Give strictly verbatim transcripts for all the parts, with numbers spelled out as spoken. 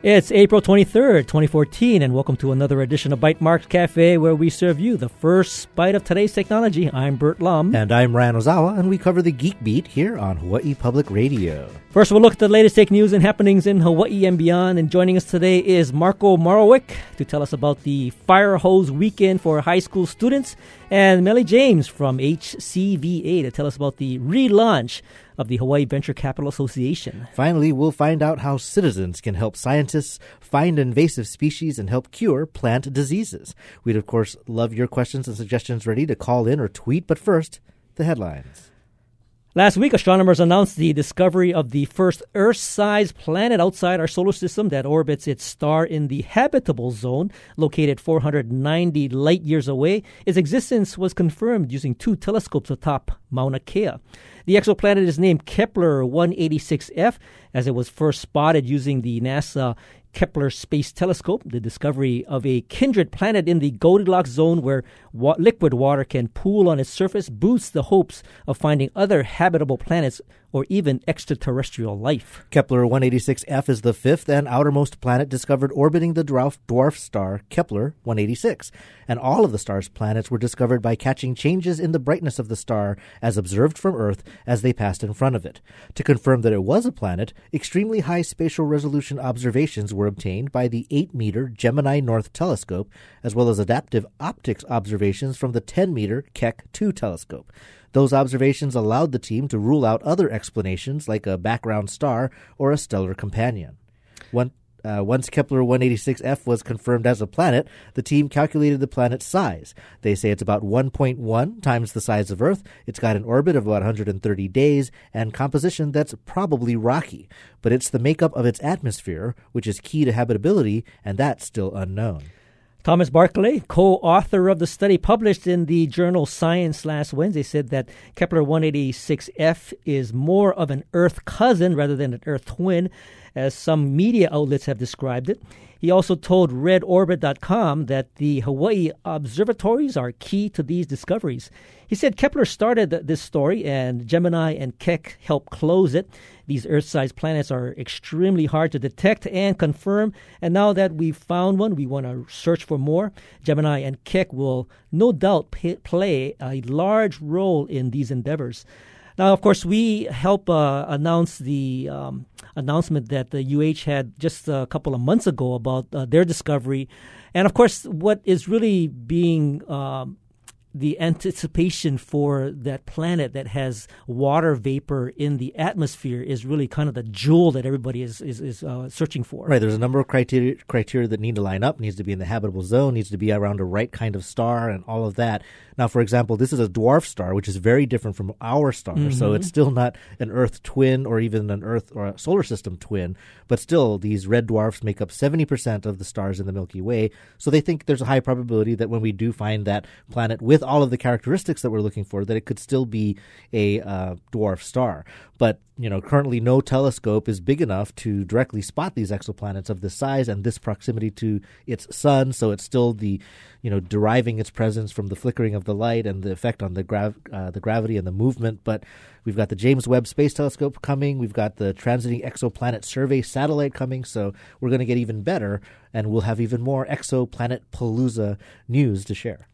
It's April twenty-third, twenty fourteen, and welcome to another edition of Bite Marks Cafe, where we serve you the first bite of today's technology. I'm Bert Lum. And I'm Ryan Ozawa, and we cover the Geek Beat here on Hawaii Public Radio. First, we'll look at the latest tech news and happenings in Hawaii and beyond. And joining us today is Marco Marowick to tell us about the Fire Hose Weekend for high school students, and Melly James from H C V A to tell us about the relaunch of the Hawaii Venture Capital Association. Finally, we'll find out how citizens can help scientists find invasive species and help cure plant diseases. We'd, of course, love your questions and suggestions ready to call in or tweet, but first, the headlines. Last week, astronomers announced the discovery of the first Earth-sized planet outside our solar system that orbits its star in the habitable zone, located four hundred ninety light-years away. Its existence was confirmed using two telescopes atop Mauna Kea. The exoplanet is named Kepler one eighty-six f, as it was first spotted using the NASA Kepler Space Telescope. The discovery of a kindred planet in the Goldilocks zone where wa- liquid water can pool on its surface boosts the hopes of finding other habitable planets or even extraterrestrial life. Kepler one eighty-six f is the fifth and outermost planet discovered orbiting the dwarf, dwarf star Kepler one eighty-six, and all of the star's planets were discovered by catching changes in the brightness of the star as observed from Earth as they passed in front of it. To confirm that it was a planet, extremely high spatial resolution observations were obtained by the eight-meter Gemini North Telescope, as well as adaptive optics observations from the ten-meter Keck two telescope. Those observations allowed the team to rule out other explanations like a background star or a stellar companion. One, uh, once Kepler one eighty-six f was confirmed as a planet, the team calculated the planet's size. They say it's about one point one times the size of Earth. It's got an orbit of about one hundred thirty days and composition that's probably rocky. But it's the makeup of its atmosphere, which is key to habitability, and that's still unknown. Thomas Barclay, co-author of the study published in the journal Science last Wednesday, said that Kepler one eighty-six f is more of an Earth cousin rather than an Earth twin, as some media outlets have described it. He also told red orbit dot com that the Hawaii observatories are key to these discoveries. He said Kepler started this story and Gemini and Keck helped close it. These Earth-sized planets are extremely hard to detect and confirm, and now that we've found one, we want to search for more. Gemini and Keck will no doubt pay, play a large role in these endeavors. Now, of course, we help uh, announce the um, announcement that the U H had just a couple of months ago about uh, their discovery. And, of course, what is really being um, the anticipation for that planet that has water vapor in the atmosphere is really kind of the jewel that everybody is is, is uh, searching for. Right. There's a number of criteria criteria that need to line up. It needs to be in the habitable zone, needs to be around the right kind of star and all of that. Now, for example, this is a dwarf star, which is very different from our star. Mm-hmm. So it's still not an Earth twin or even an Earth or a solar system twin. But still, these red dwarfs make up seventy percent of the stars in the Milky Way. So they think there's a high probability that when we do find that planet with all of the characteristics that we're looking for, that it could still be a uh, dwarf star. But, you know, currently no telescope is big enough to directly spot these exoplanets of this size and this proximity to its sun. So it's still the, you know, deriving its presence from the flickering of the light and the effect on the grav- uh, the gravity and the movement. But we've got the James Webb Space Telescope coming. We've got the Transiting Exoplanet Survey satellite coming. So we're going to get even better, and we'll have even more exoplanet palooza news to share.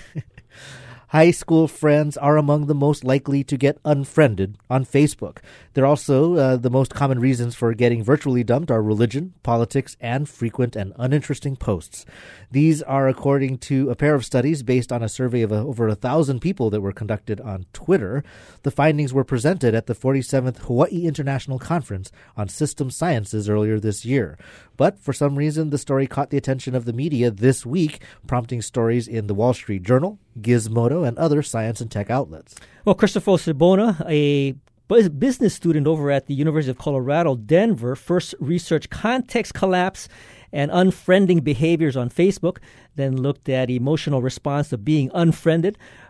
High school friends are among the most likely to get unfriended on Facebook. They're also uh, the most common reasons for getting virtually dumped are religion, politics, and frequent and uninteresting posts. These are according to a pair of studies based on a survey of uh, over a thousand people that were conducted on Twitter. The findings were presented at the forty-seventh Hawaii International Conference on System Sciences earlier this year. But for some reason, the story caught the attention of the media this week, prompting stories in the Wall Street Journal, Gizmodo, and other science and tech outlets. Well, Christopher Sibona, a business student over at the University of Colorado, Denver, first researched context collapse and unfriending behaviors on Facebook, then looked at emotional response to being unfriended.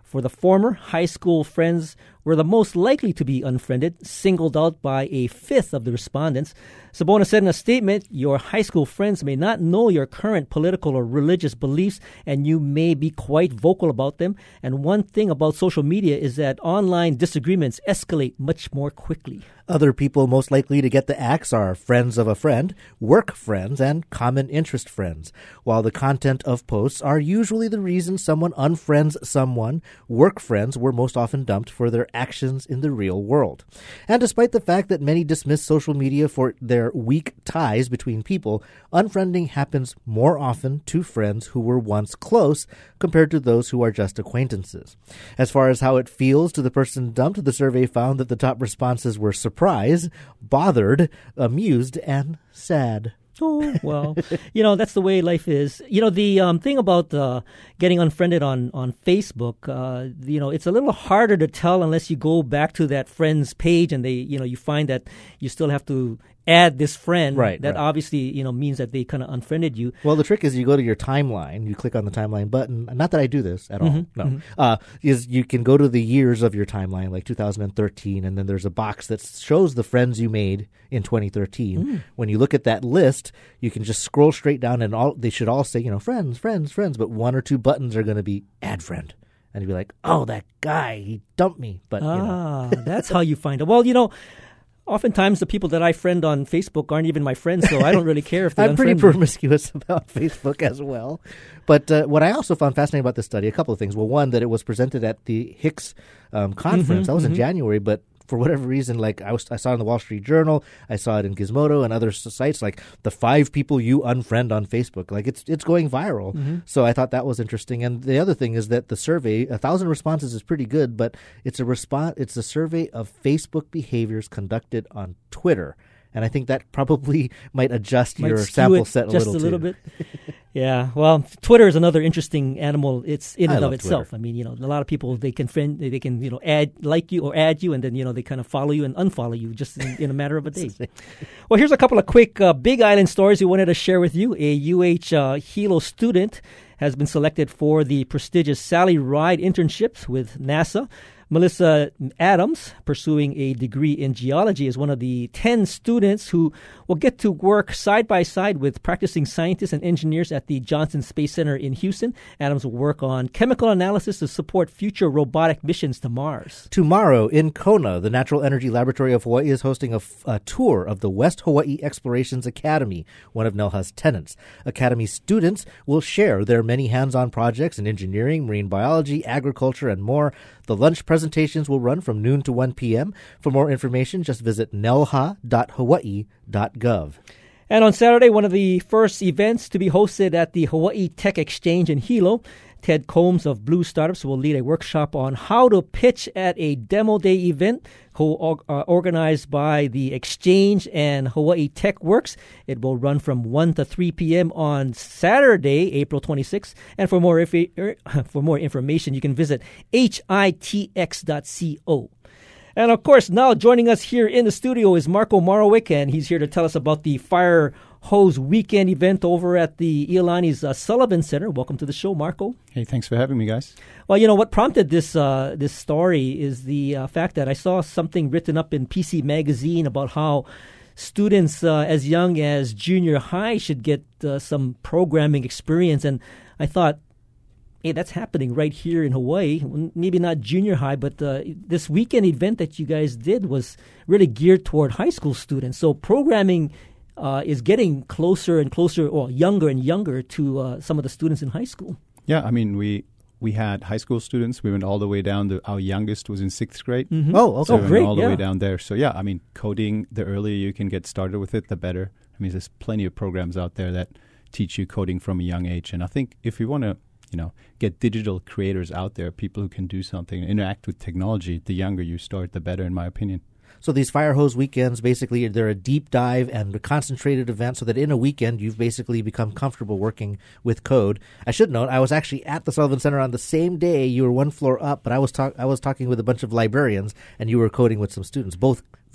For the former, high school friends were the most likely to be unfriended, singled out by a fifth of the respondents. Sabona said in a statement, your high school friends may not know your current political or religious beliefs, and you may be quite vocal about them. And one thing about social media is that online disagreements escalate much more quickly. Other people most likely to get the axe are friends of a friend, work friends, and common interest friends. While the content of posts are usually the reason someone unfriends someone, work friends were most often dumped for their actions in the real world. And despite the fact that many dismiss social media for their weak ties between people, unfriending happens more often to friends who were once close compared to those who are just acquaintances. As far as how it feels to the person dumped, the survey found that the top responses were surprised, bothered, amused, and sad. Oh, well, you know, that's the way life is. You know, the um, thing about uh, getting unfriended on, on Facebook, uh, you know, it's a little harder to tell unless you go back to that friend's page and they, you know, you find that you still have to add this friend. Right, that right. obviously, you know, means that they kind of unfriended you. Well, the trick is you go to your timeline, you click on the timeline button. Not that I do this at all. Mm-hmm, No. mm-hmm. Uh, is you can go to the years of your timeline, like two thousand thirteen, and then there's a box that shows the friends you made in twenty thirteen. Mm. When you look at that list, you can just scroll straight down and all they should all say, you know, friends, friends, friends, but one or two buttons are going to be add friend. And you'd be like, oh, that guy, he dumped me. But ah, you know. That's how you find it. Well, you know, oftentimes the people that I friend on Facebook aren't even my friends, so I don't really care if they I'm pretty unfriend me. promiscuous about Facebook as well. But uh, what I also found fascinating about this study, a couple of things. Well, one, that it was presented at the Hicks um, conference. Mm-hmm, that was mm-hmm. in January, but for whatever reason, like I, was, I saw it in the Wall Street Journal, I saw it in Gizmodo and other sites, like the five people you unfriend on Facebook. Like it's it's going viral. Mm-hmm. So I thought that was interesting. And the other thing is that the survey, a thousand responses is pretty good, but it's a response. It's a survey of Facebook behaviors conducted on Twitter. And I think that probably might adjust Might your skew sample it set a just little a little too. bit. Yeah, well, Twitter is another interesting animal. It's in I and of love itself. Twitter. I mean, you know, a lot of people they can friend, they can you know add like you or add you, and then you know they kind of follow you and unfollow you just in, in a matter of a day. Well, here's a couple of quick uh, Big Island stories we wanted to share with you. A U H uh, Hilo student has been selected for the prestigious Sally Ride internships with NASA. Melissa Adams, pursuing a degree in geology, is one of the ten students who will get to work side by side with practicing scientists and engineers at the Johnson Space Center in Houston. Adams will work on chemical analysis to support future robotic missions to Mars. Tomorrow in Kona, the Natural Energy Laboratory of Hawaii is hosting a, f- a tour of the West Hawaii Explorations Academy, one of NELHA's tenants. Academy students will share their many hands-on projects in engineering, marine biology, agriculture, and more. The lunch presentations will run from noon to one p.m. For more information, just visit nelha dot hawaii dot gov. And on Saturday, one of the first events to be hosted at the Hawaii Tech Exchange in Hilo, Ted Combs of Blue Startups will lead a workshop on how to pitch at a demo day event co- uh, organized by the Exchange and Hawaii Tech Works. It will run from one to three p.m. on Saturday, April twenty-sixth. And for more, infi- for more information, you can visit hitx dot co. And of course, now joining us here in the studio is Marco Marowick, and he's here to tell us about the Fire Hose Weekend event over at the Iolani's uh, Sullivan Center. Welcome to the show, Marco. Hey, thanks for having me, guys. Well, you know, what prompted this uh, this story is the uh, fact that I saw something written up in P C Magazine about how students uh, as young as junior high should get uh, some programming experience. And I thought, hey, that's happening right here in Hawaii. Maybe not junior high, but uh, this weekend event that you guys did was really geared toward high school students. So programming uh, is getting closer and closer, or younger and younger, to uh, some of the students in high school. Yeah, I mean, we we had high school students. We went all the way down to our youngest was in sixth grade. Mm-hmm. Oh, okay. So Oh, we went great, all the yeah. way down there. So yeah, I mean, coding, the earlier you can get started with it, the better. I mean, there's plenty of programs out there that teach you coding from a young age. And I think if you want to, you know, get digital creators out there, people who can do something, interact with technology, the younger you start, the better, in my opinion. So these Fire Hose Weekends, basically, they're a deep dive and a concentrated event so that in a weekend you've basically become comfortable working with code. I should note, I was actually at the Sullivan Center on the same day. You were one floor up, but I was talk- I was talking with a bunch of librarians, and you were coding with some students, both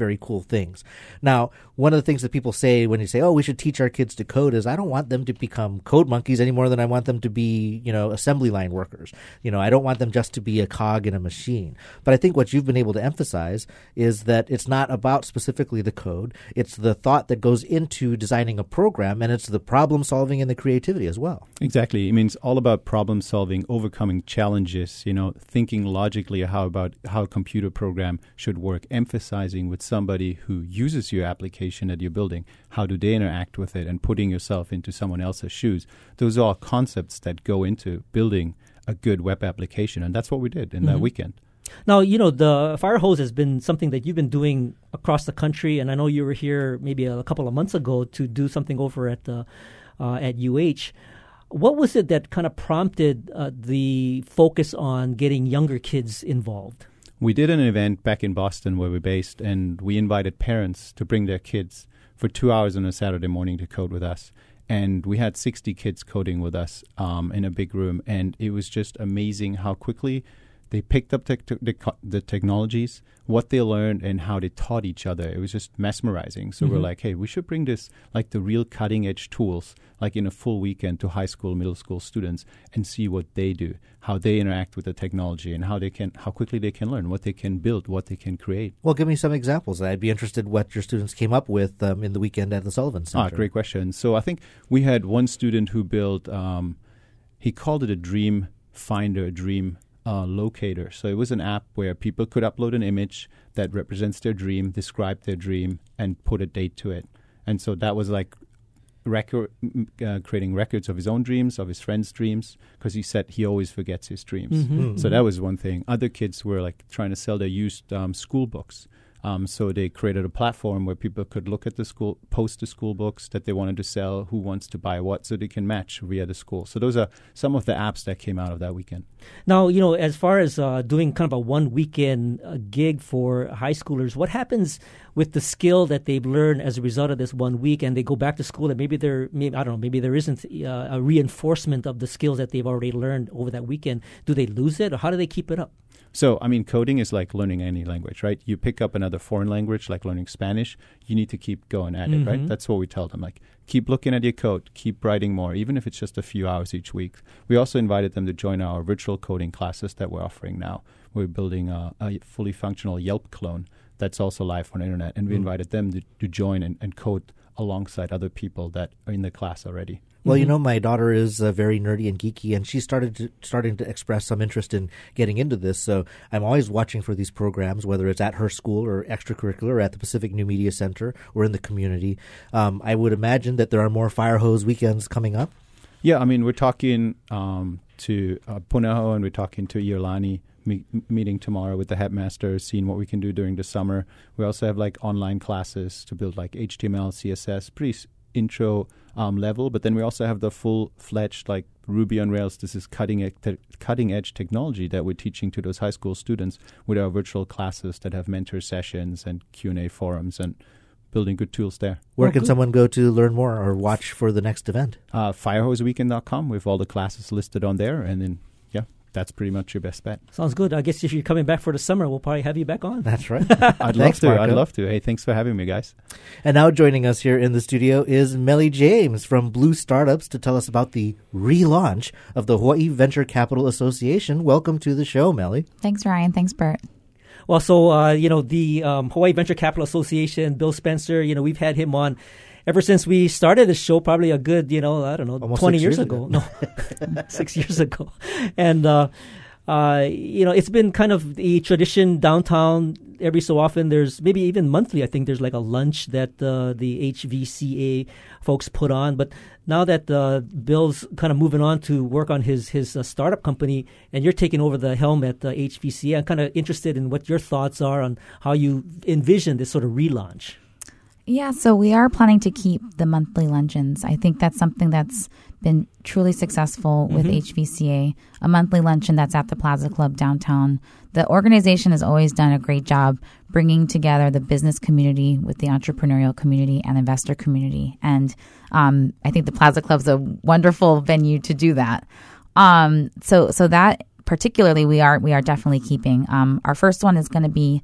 very cool things. Now, one of the things that people say when you say, oh, we should teach our kids to code is I don't want them to become code monkeys any more than I want them to be, you know, assembly line workers. You know, I don't want them just to be a cog in a machine. But I think what you've been able to emphasize is that it's not about specifically the code. It's the thought that goes into designing a program, and it's the problem solving and the creativity as well. Exactly. It means all about problem solving, overcoming challenges, you know, thinking logically how about how a computer program should work, emphasizing with somebody who uses your application that you're building, how do they interact with it, and putting yourself into someone else's shoes. Those are all concepts that go into building a good web application, and that's what we did in mm-hmm. that weekend. Now, you know, the fire hose has been something that you've been doing across the country, and I know you were here maybe a couple of months ago to do something over at the uh, at U H. What was it that kind of prompted uh, the focus on getting younger kids involved? We did an event back in Boston where we're based, and we invited parents to bring their kids for two hours on a Saturday morning to code with us. And we had sixty kids coding with us um, in a big room, and it was just amazing how quickly they picked up te- the, the technologies, what they learned, and how they taught each other. It was just mesmerizing. So mm-hmm. we're like, hey, we should bring this, like the real cutting-edge tools, like in a full weekend to high school, middle school students, and see what they do, how they interact with the technology, and how they can, how quickly they can learn, what they can build, what they can create. Well, give me some examples. I'd be interested what your students came up with um, in the weekend at the Sullivan Center. Ah, great question. So I think we had one student who built, um, he called it a dream finder, a dream Uh, locator. So it was an app where people could upload an image that represents their dream, describe their dream, and put a date to it. And so that was like record, uh, creating records of his own dreams, of his friends' dreams, because he said he always forgets his dreams. Mm-hmm. Mm-hmm. So that was one thing. Other kids were like trying to sell their used um, school books. Um, so they created a platform where people could look at the school, post the school books that they wanted to sell, who wants to buy what, so they can match via the school. So those are some of the apps that came out of that weekend. Now, you know, as far as uh, doing kind of a one weekend uh, gig for high schoolers, what happens with the skill that they've learned as a result of this one week, and they go back to school and maybe there, maybe, I don't know, maybe there isn't uh, a reinforcement of the skills that they've already learned over that weekend. Do they lose it, or how do they keep it up? So, I mean, coding is like learning any language, right? You pick up another foreign language, like learning Spanish, you need to keep going at mm-hmm. it, right? That's what we tell them. Like, keep looking at your code, keep writing more, even if it's just a few hours each week. We also invited them to join our virtual coding classes that we're offering now. We're building a, a fully functional Yelp clone that's also live on the internet, and we mm-hmm. invited them to, to join and, and code alongside other people that are in the class already. Well, mm-hmm. you know, my daughter is uh, very nerdy and geeky, and she started to, starting to express some interest in getting into this. So I'm always watching for these programs, whether it's at her school or extracurricular, or at the Pacific New Media Center, or in the community. Um, I would imagine that there are more fire hose weekends coming up. Yeah, I mean, we're talking um, to uh, Punahou, and we're talking to Iolani, me- meeting tomorrow with the headmaster, seeing what we can do during the summer. We also have like online classes to build like H T M L, C S S, pretty s- intro um, level, but then we also have the full-fledged like Ruby on Rails. This is cutting e- te- cutting edge technology that we're teaching to those high school students with our virtual classes that have mentor sessions and Q and A forums, and building good tools there. Where oh, can good. someone go to learn more or watch for the next event? Uh, firehose weekend dot com. We have all the classes listed on there, and then yeah, that's pretty much your best bet. Sounds good. I guess if you're coming back for the summer, we'll probably have you back on. That's right. I'd love to. Marco. I'd love to. Hey, thanks for having me, guys. And now joining us here in the studio is Melly James from Blue Startups to tell us about the relaunch of the Hawaii Venture Capital Association. Welcome to the show, Melly. Thanks, Ryan. Thanks, Bert. Well, so, uh, you know, the um, Hawaii Venture Capital Association, Bill Spencer, you know, we've had him on ever since we started the show, probably a good, you know, I don't know, Almost twenty years years ago. ago. No, six years ago. And, uh, uh, you know, it's been kind of the tradition downtown. Every so often there's maybe even monthly, I think there's like a lunch that uh, the H V C A folks put on. But now that uh, Bill's kind of moving on to work on his, his uh, startup company, and you're taking over the helm at uh, H V C A, I'm kind of interested in what your thoughts are on how you envision this sort of relaunch. Yeah, so we are planning to keep the monthly luncheons. I think that's something that's been truly successful with mm-hmm. H V C A, a monthly luncheon that's at the Plaza Club downtown. The organization has always done a great job bringing together the business community with the entrepreneurial community and investor community. And um, I think the Plaza Club's a wonderful venue to do that. Um, so so that particularly we are we are definitely keeping. Um, our first one is going to be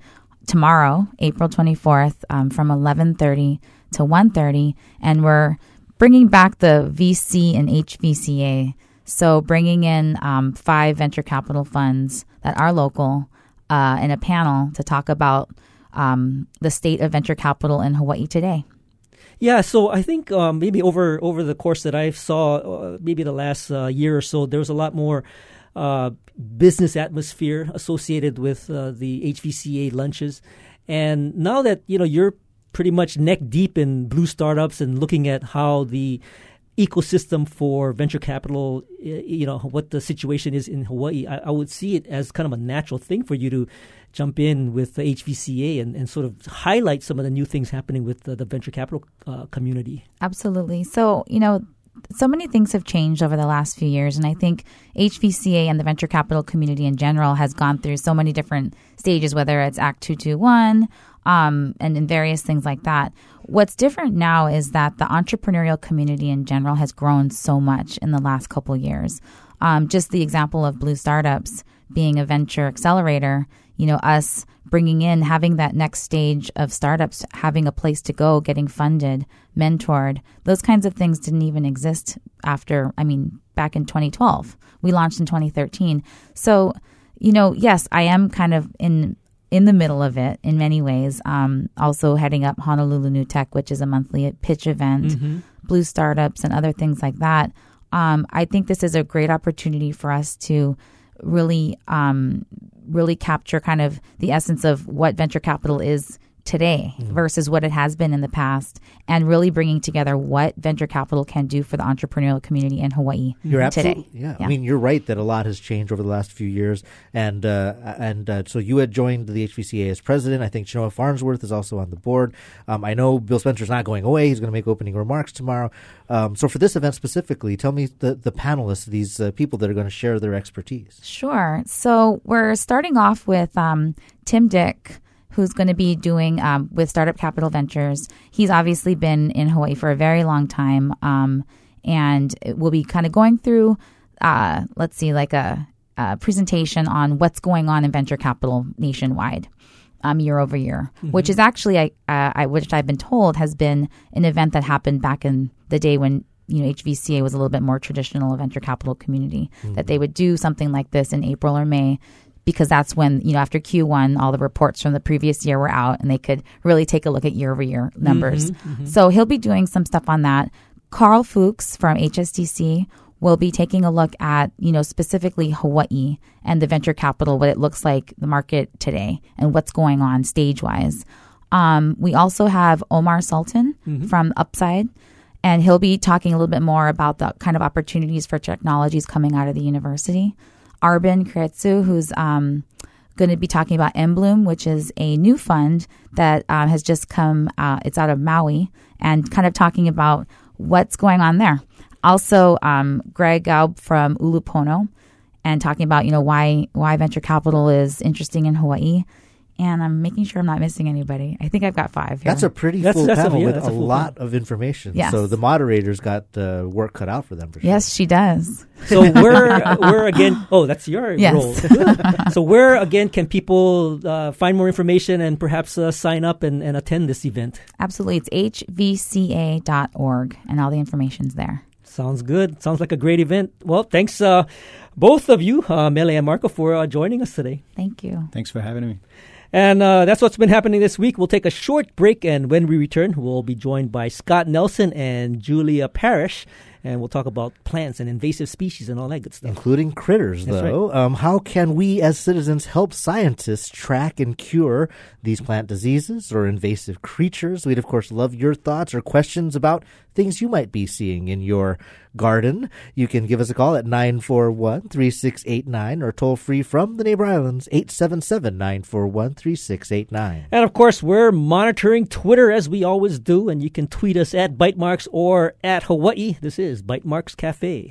tomorrow, April twenty-fourth, um, from eleven thirty to one thirty, and we're bringing back the V C and H V C A. So bringing in um, five venture capital funds that are local uh, in a panel to talk about um, the state of venture capital in Hawaii today. Yeah, so I think um, maybe over over the course that I saw, uh, maybe the last uh, year or so, there was a lot more uh, business atmosphere associated with uh, the H V C A lunches. And now that, you know, you're pretty much neck deep in blue startups and looking at how the ecosystem for venture capital, you know, what the situation is in Hawaii, I, I would see it as kind of a natural thing for you to jump in with the H V C A and, and sort of highlight some of the new things happening with the, the venture capital uh, community. Absolutely. So, you know, so many things have changed over the last few years. And I think H V C A and the venture capital community in general has gone through so many different stages, whether it's Act two twenty-one um, and, and various things like that. What's different now is that the entrepreneurial community in general has grown so much in the last couple of years. Um, just the example of Blue Startups being a venture accelerator, you know, us bringing in, having that next stage of startups, having a place to go, getting funded, mentored, those kinds of things didn't even exist after, I mean, back in twenty twelve. We launched in twenty thirteen. So, you know, yes, I am kind of in in the middle of it in many ways. Um, also heading up Honolulu New Tech, which is a monthly pitch event, mm-hmm. Blue Startups and other things like that. Um, I think this is a great opportunity for us to really um, really capture kind of the essence of what venture capital is today mm. versus what it has been in the past, and really bringing together what venture capital can do for the entrepreneurial community in Hawaii you're today. Absolutely, yeah. yeah, I mean, you're right that a lot has changed over the last few years, and uh, and uh, so you had joined the H V C A as president. I think Chenoa Farnsworth is also on the board. Um, I know Bill Spencer's not going away; he's going to make opening remarks tomorrow. Um, so for this event specifically, tell me the the panelists, these uh, people that are going to share their expertise. Sure. So we're starting off with um, Tim Dick, who's going to be doing um, with Startup Capital Ventures. He's obviously been in Hawaii for a very long time, um, and we'll be kind of going through, uh, let's see, like a, a presentation on what's going on in venture capital nationwide um, year over year, mm-hmm. which is actually, I, uh, I, which I've been told has been an event that happened back in the day when, you know, H V C A was a little bit more traditional venture capital community, mm-hmm. that they would do something like this in April or May, because that's when, you know, after Q one, all the reports from the previous year were out and they could really take a look at year over year numbers. Mm-hmm, mm-hmm. So he'll be doing some stuff on that. Carl Fuchs from H S D C will be taking a look at, you know, specifically Hawaii and the venture capital, what it looks like, the market today and what's going on stage wise. Um, we also have Omar Sultan mm-hmm. from Upside, and he'll be talking a little bit more about the kind of opportunities for technologies coming out of the university. Arben Kretsu, who's um, going to be talking about Embloom, which is a new fund that um, has just come, uh, it's out of Maui, and kind of talking about what's going on there. Also, um, Greg Gaub from Ulupono, and talking about, you know, why why venture capital is interesting in Hawaii. And I'm making sure I'm not missing anybody. I think I've got five here. That's a pretty that's, full that's panel a, yeah, with a, a full lot panel. of information. Yes. So the moderator's got uh, work cut out for them for sure. Yes, she does. So where, where again, oh, that's your yes. role. So where, again, can people uh, find more information and perhaps uh, sign up and, and attend this event? Absolutely. It's H V C A dot org, and all the information's there. Sounds good. Sounds like a great event. Well, thanks, uh, both of you, uh, Mele and Marco, for uh, joining us today. Thank you. Thanks for having me. And uh, that's what's been happening this week. We'll take a short break, and when we return, we'll be joined by Scott Nelson and Julia Parrish, and we'll talk about plants and invasive species and all that good stuff. Including critters, That's though. Right. Um, how can we as citizens help scientists track and cure these plant diseases or invasive creatures? We'd, of course, love your thoughts or questions about things you might be seeing in your garden. You can give us a call at nine four one, three six eight nine or toll free from the Neighbor Islands, eight seven seven, nine four one, three six eight nine. And, of course, we're monitoring Twitter as we always do, and you can tweet us at Bytemarks or at Hawaii. This is Bytemarks Cafe.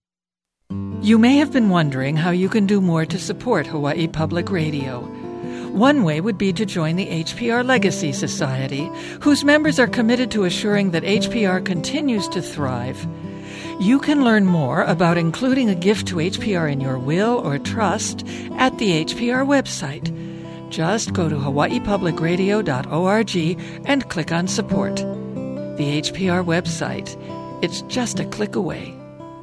You may have been wondering how you can do more to support Hawaii Public Radio. One way would be to join the H P R Legacy Society, whose members are committed to assuring that H P R continues to thrive. You can learn more about including a gift to H P R in your will or trust at the H P R website, Just go to hawaii public radio dot org and click on Support. The H P R website. It's just a click away.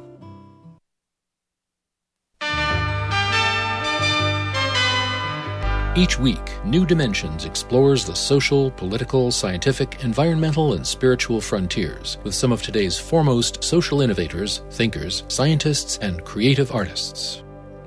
Each week, New Dimensions explores the social, political, scientific, environmental, and spiritual frontiers with some of today's foremost social innovators, thinkers, scientists, and creative artists.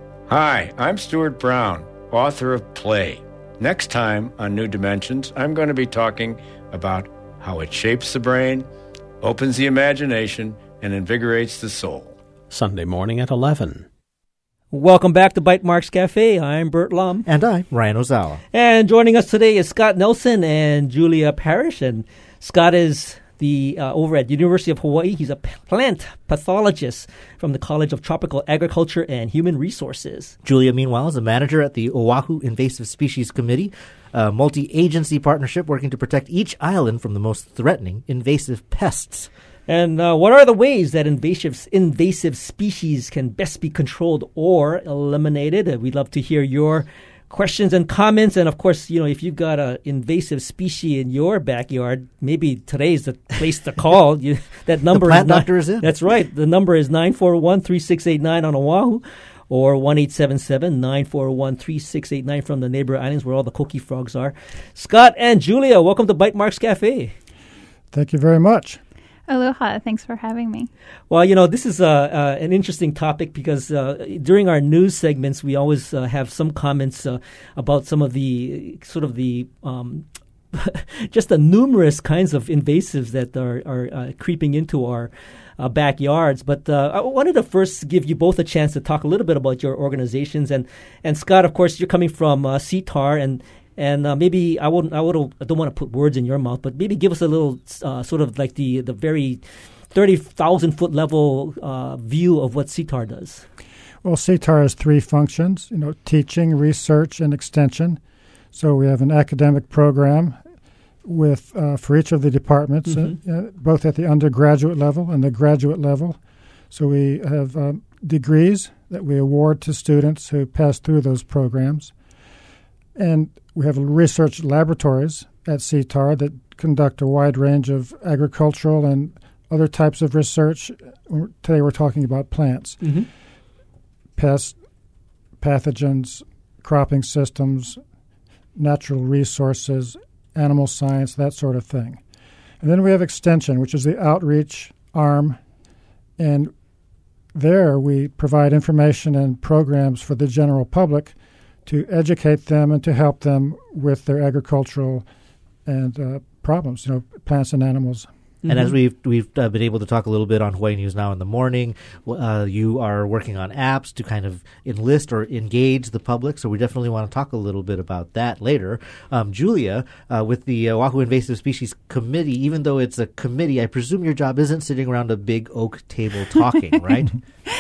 Hi, I'm Stuart Brown, author of Play. Next time on New Dimensions, I'm going to be talking about how it shapes the brain, opens the imagination, and invigorates the soul. Sunday morning at eleven. Welcome back to Bite Marks Cafe. I'm Bert Lum. And I'm Ryan Ozawa. And joining us today is Scott Nelson and Julia Parrish. And Scott is the uh, over at University of Hawaii. He's a plant pathologist from the College of Tropical Agriculture and Human Resources. Julia, meanwhile, is a manager at the Oahu Invasive Species Committee, a multi-agency partnership working to protect each island from the most threatening invasive pests. And uh, what are the ways that invasive invasive species can best be controlled or eliminated? Uh, we'd love to hear your questions and comments. And of course, you know, if you've got an invasive species in your backyard, maybe today's the place to call. You, that number the plant is doctor is in. That's right. The number is nine four one, three six eight nine on Oahu, or one eight seven seven, nine four one, three six eight nine from the neighbor islands where all the koki frogs are. Scott and Julia, welcome to Bite Marks Cafe. Thank you very much. Aloha. Thanks for having me. Well, you know, this is uh, uh, an interesting topic because uh, during our news segments, we always uh, have some comments uh, about some of the sort of the um, just the numerous kinds of invasives that are, are uh, creeping into our uh, backyards. But uh, I wanted to first give you both a chance to talk a little bit about your organizations. And, and Scott, of course, you're coming from uh, C T A R, and And uh, maybe I wouldn't. I would. I don't want to put words in your mouth, but maybe give us a little uh, sort of like the the very thirty thousand foot level uh, view of what C T A R does. Well, C T A R has three functions: you know, teaching, research, and extension. So we have an academic program with uh, for each of the departments, mm-hmm. uh, both at the undergraduate level and the graduate level. So we have um, degrees that we award to students who pass through those programs. And we have research laboratories at C T A R that conduct a wide range of agricultural and other types of research. Today we're talking about plants, mm-hmm. pests, pathogens, cropping systems, natural resources, animal science, that sort of thing. And then we have extension, which is the outreach arm. And there we provide information and programs for the general public to educate them and to help them with their agricultural and uh, problems, you know, plants and animals. And mm-hmm. as we've we've uh, been able to talk a little bit on Hawaii News Now in the morning, uh, you are working on apps to kind of enlist or engage the public. So we definitely want to talk a little bit about that later. Um, Julia, uh, with the Oahu Invasive Species Committee, even though it's a committee, I presume your job isn't sitting around a big oak table talking, right?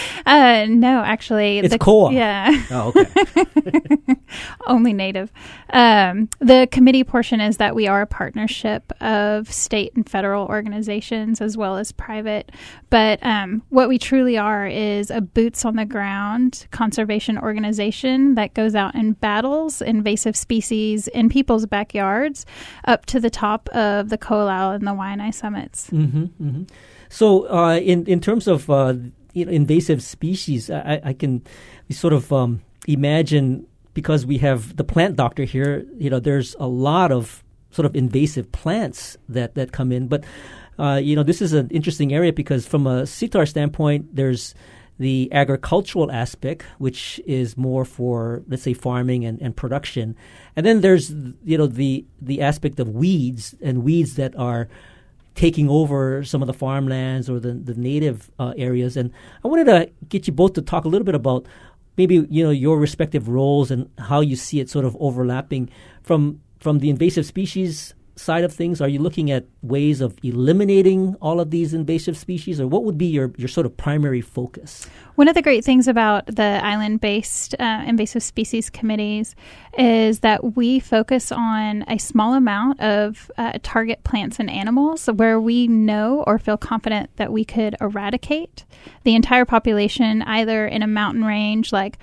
Uh, no, actually. It's the, co-op. Yeah. Oh, okay. Only native. Um, the committee portion is that we are a partnership of state and federal organizations as well as private. But um, what we truly are is a boots on the ground conservation organization that goes out and battles invasive species in people's backyards up to the top of the Ko'olau and the Waianae summits. Mm-hmm, mm-hmm. So uh, in, in terms of uh, you know, invasive species, I, I can sort of um, imagine, because we have the plant doctor here, you know, there's a lot of sort of invasive plants that, that come in. But, uh, you know, this is an interesting area because from a C T A R standpoint, there's the agricultural aspect, which is more for, let's say, farming and, and production. And then there's, you know, the, the aspect of weeds and weeds that are taking over some of the farmlands or the, the native uh, areas. And I wanted to get you both to talk a little bit about maybe, you know, your respective roles and how you see it sort of overlapping. From from the invasive species side of things, are you looking at ways of eliminating all of these invasive species, or what would be your, your sort of primary focus? One of the great things about the island-based uh, invasive species committees is that we focus on a small amount of uh, target plants and animals where we know or feel confident that we could eradicate the entire population, either in a mountain range like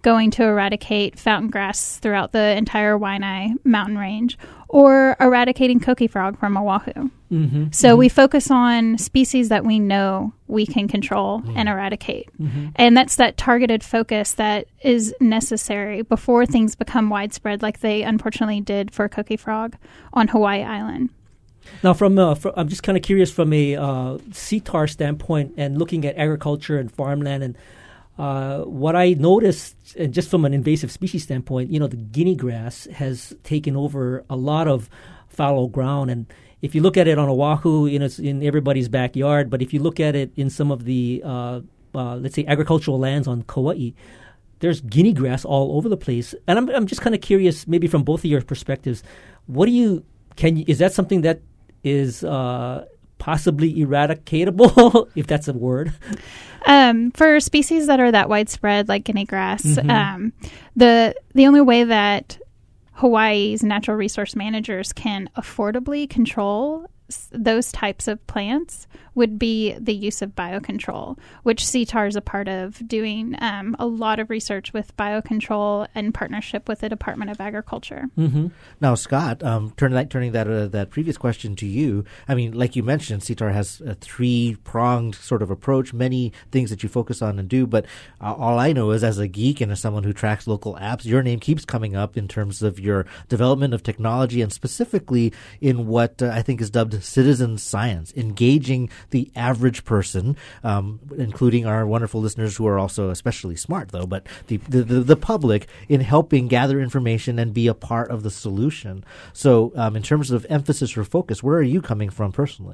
going to eradicate fountain grass throughout the entire Waianae mountain range, or eradicating coqui frog from Oahu. Mm-hmm. So mm-hmm. we focus on species that we know we can control mm-hmm. and eradicate. Mm-hmm. And that's that targeted focus that is necessary before things become widespread, like they unfortunately did for coqui frog on Hawaii Island. Now, from, uh, from I'm just kind of curious from a uh, C T A R standpoint and looking at agriculture and farmland, and uh, what I noticed, and just from an invasive species standpoint, you know, the guinea grass has taken over a lot of fallow ground. And if you look at it on Oahu, you know, it's in everybody's backyard. But if you look at it in some of the, uh, uh, let's say, agricultural lands on Kauai, there's guinea grass all over the place. And I'm I'm just kind of curious, maybe from both of your perspectives, what do you can you, is that something that is uh, possibly eradicatable, if that's a word? Um, for species that are that widespread, like guinea grass, mm-hmm. um, the the only way that Hawaii's natural resource managers can affordably control s- those types of plants would be the use of biocontrol, which C T A R is a part of, doing um, a lot of research with biocontrol in partnership with the Department of Agriculture. Mm-hmm. Now, Scott, um, turn that, turning that uh, that previous question to you, I mean, like you mentioned, C T A R has a three-pronged sort of approach, many things that you focus on and do, but uh, all I know is as a geek and as someone who tracks local apps, your name keeps coming up in terms of your development of technology and specifically in what uh, I think is dubbed citizen science, engaging the average person, um, including our wonderful listeners who are also especially smart, though, but the, the, the, the public in helping gather information and be a part of the solution. So um, in terms of emphasis or focus, where are you coming from personally?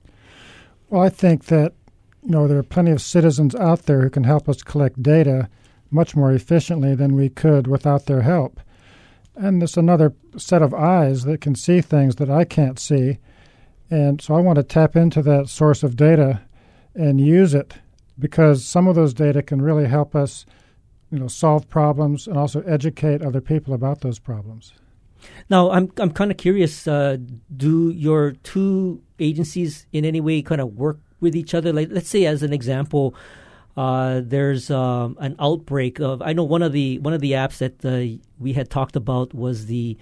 Well, I think that, you know, there are plenty of citizens out there who can help us collect data much more efficiently than we could without their help. And there's another set of eyes that can see things that I can't see. And so I want to tap into that source of data and use it, because some of those data can really help us, you know, solve problems and also educate other people about those problems. Now, I'm I'm kind of curious. Uh, do your two agencies in any way kind of work with each other? Like, let's say, as an example, uh, there's um, an outbreak of. I know one of the one of the apps that uh, we had talked about was the.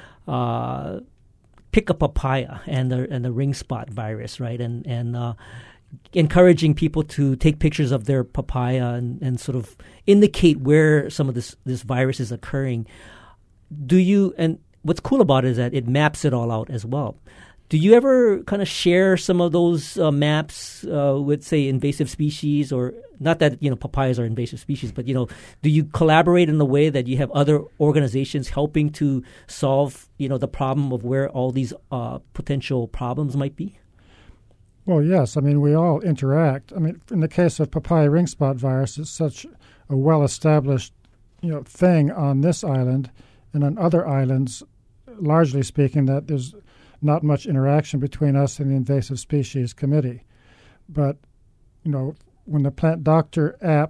Uh, Pick a papaya and the and the ring spot virus, right? And and uh, encouraging people to take pictures of their papaya and, and sort of indicate where some of this this virus is occurring. Do you? And what's cool about it is that it maps it all out as well. Do you ever kind of share some of those uh, maps uh, with, say, invasive species, or not that, you know, papayas are invasive species, but, you know, do you collaborate in the way that you have other organizations helping to solve, you know, the problem of where all these uh, potential problems might be? Well, yes. I mean, we all interact. I mean, in the case of papaya ring spot virus, it's such a well-established, you know, thing on this island and on other islands, largely speaking, that there's not much interaction between us and the Invasive Species Committee. But, you know, when the Plant Doctor app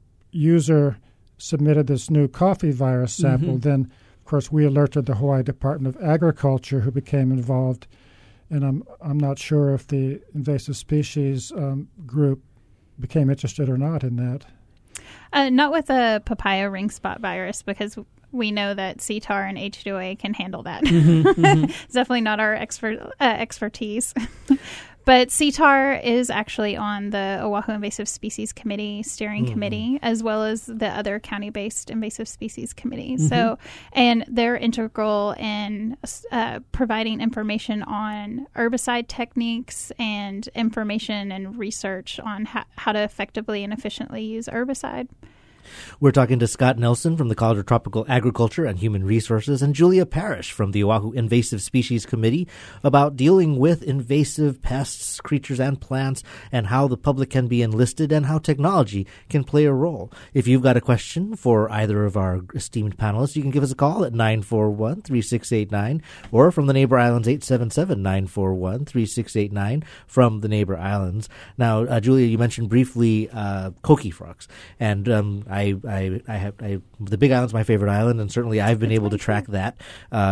user submitted this new coffee virus sample, mm-hmm. then, of course, we alerted the Hawaii Department of Agriculture, who became involved. And I'm I'm not sure if the invasive species um, group became interested or not in that. Uh, not with the papaya ring spot virus, because we know that C T A R and H two A can handle that. Mm-hmm, mm-hmm. It's definitely not our expert uh, expertise. But C T A R is actually on the Oahu Invasive Species Committee steering mm-hmm. committee, as well as the other county-based invasive species committees. Mm-hmm. So, and they're integral in uh, providing information on herbicide techniques and information and research on ha- how to effectively and efficiently use herbicide. We're talking to Scott Nelson from the College of Tropical Agriculture and Human Resources and Julia Parrish from the Oahu Invasive Species Committee about dealing with invasive pests, creatures, and plants, and how the public can be enlisted and how technology can play a role. If you've got a question for either of our esteemed panelists, you can give us a call at nine four one, three six eight nine or from the Neighbor Islands eight seven seven, nine four one, three six eight nine from the Neighbor Islands. Now, uh, Julia, you mentioned briefly uh, coqui frogs, and um, I, I, I have I, the Big Island's my favorite island, and certainly I've been able to track that. Uh,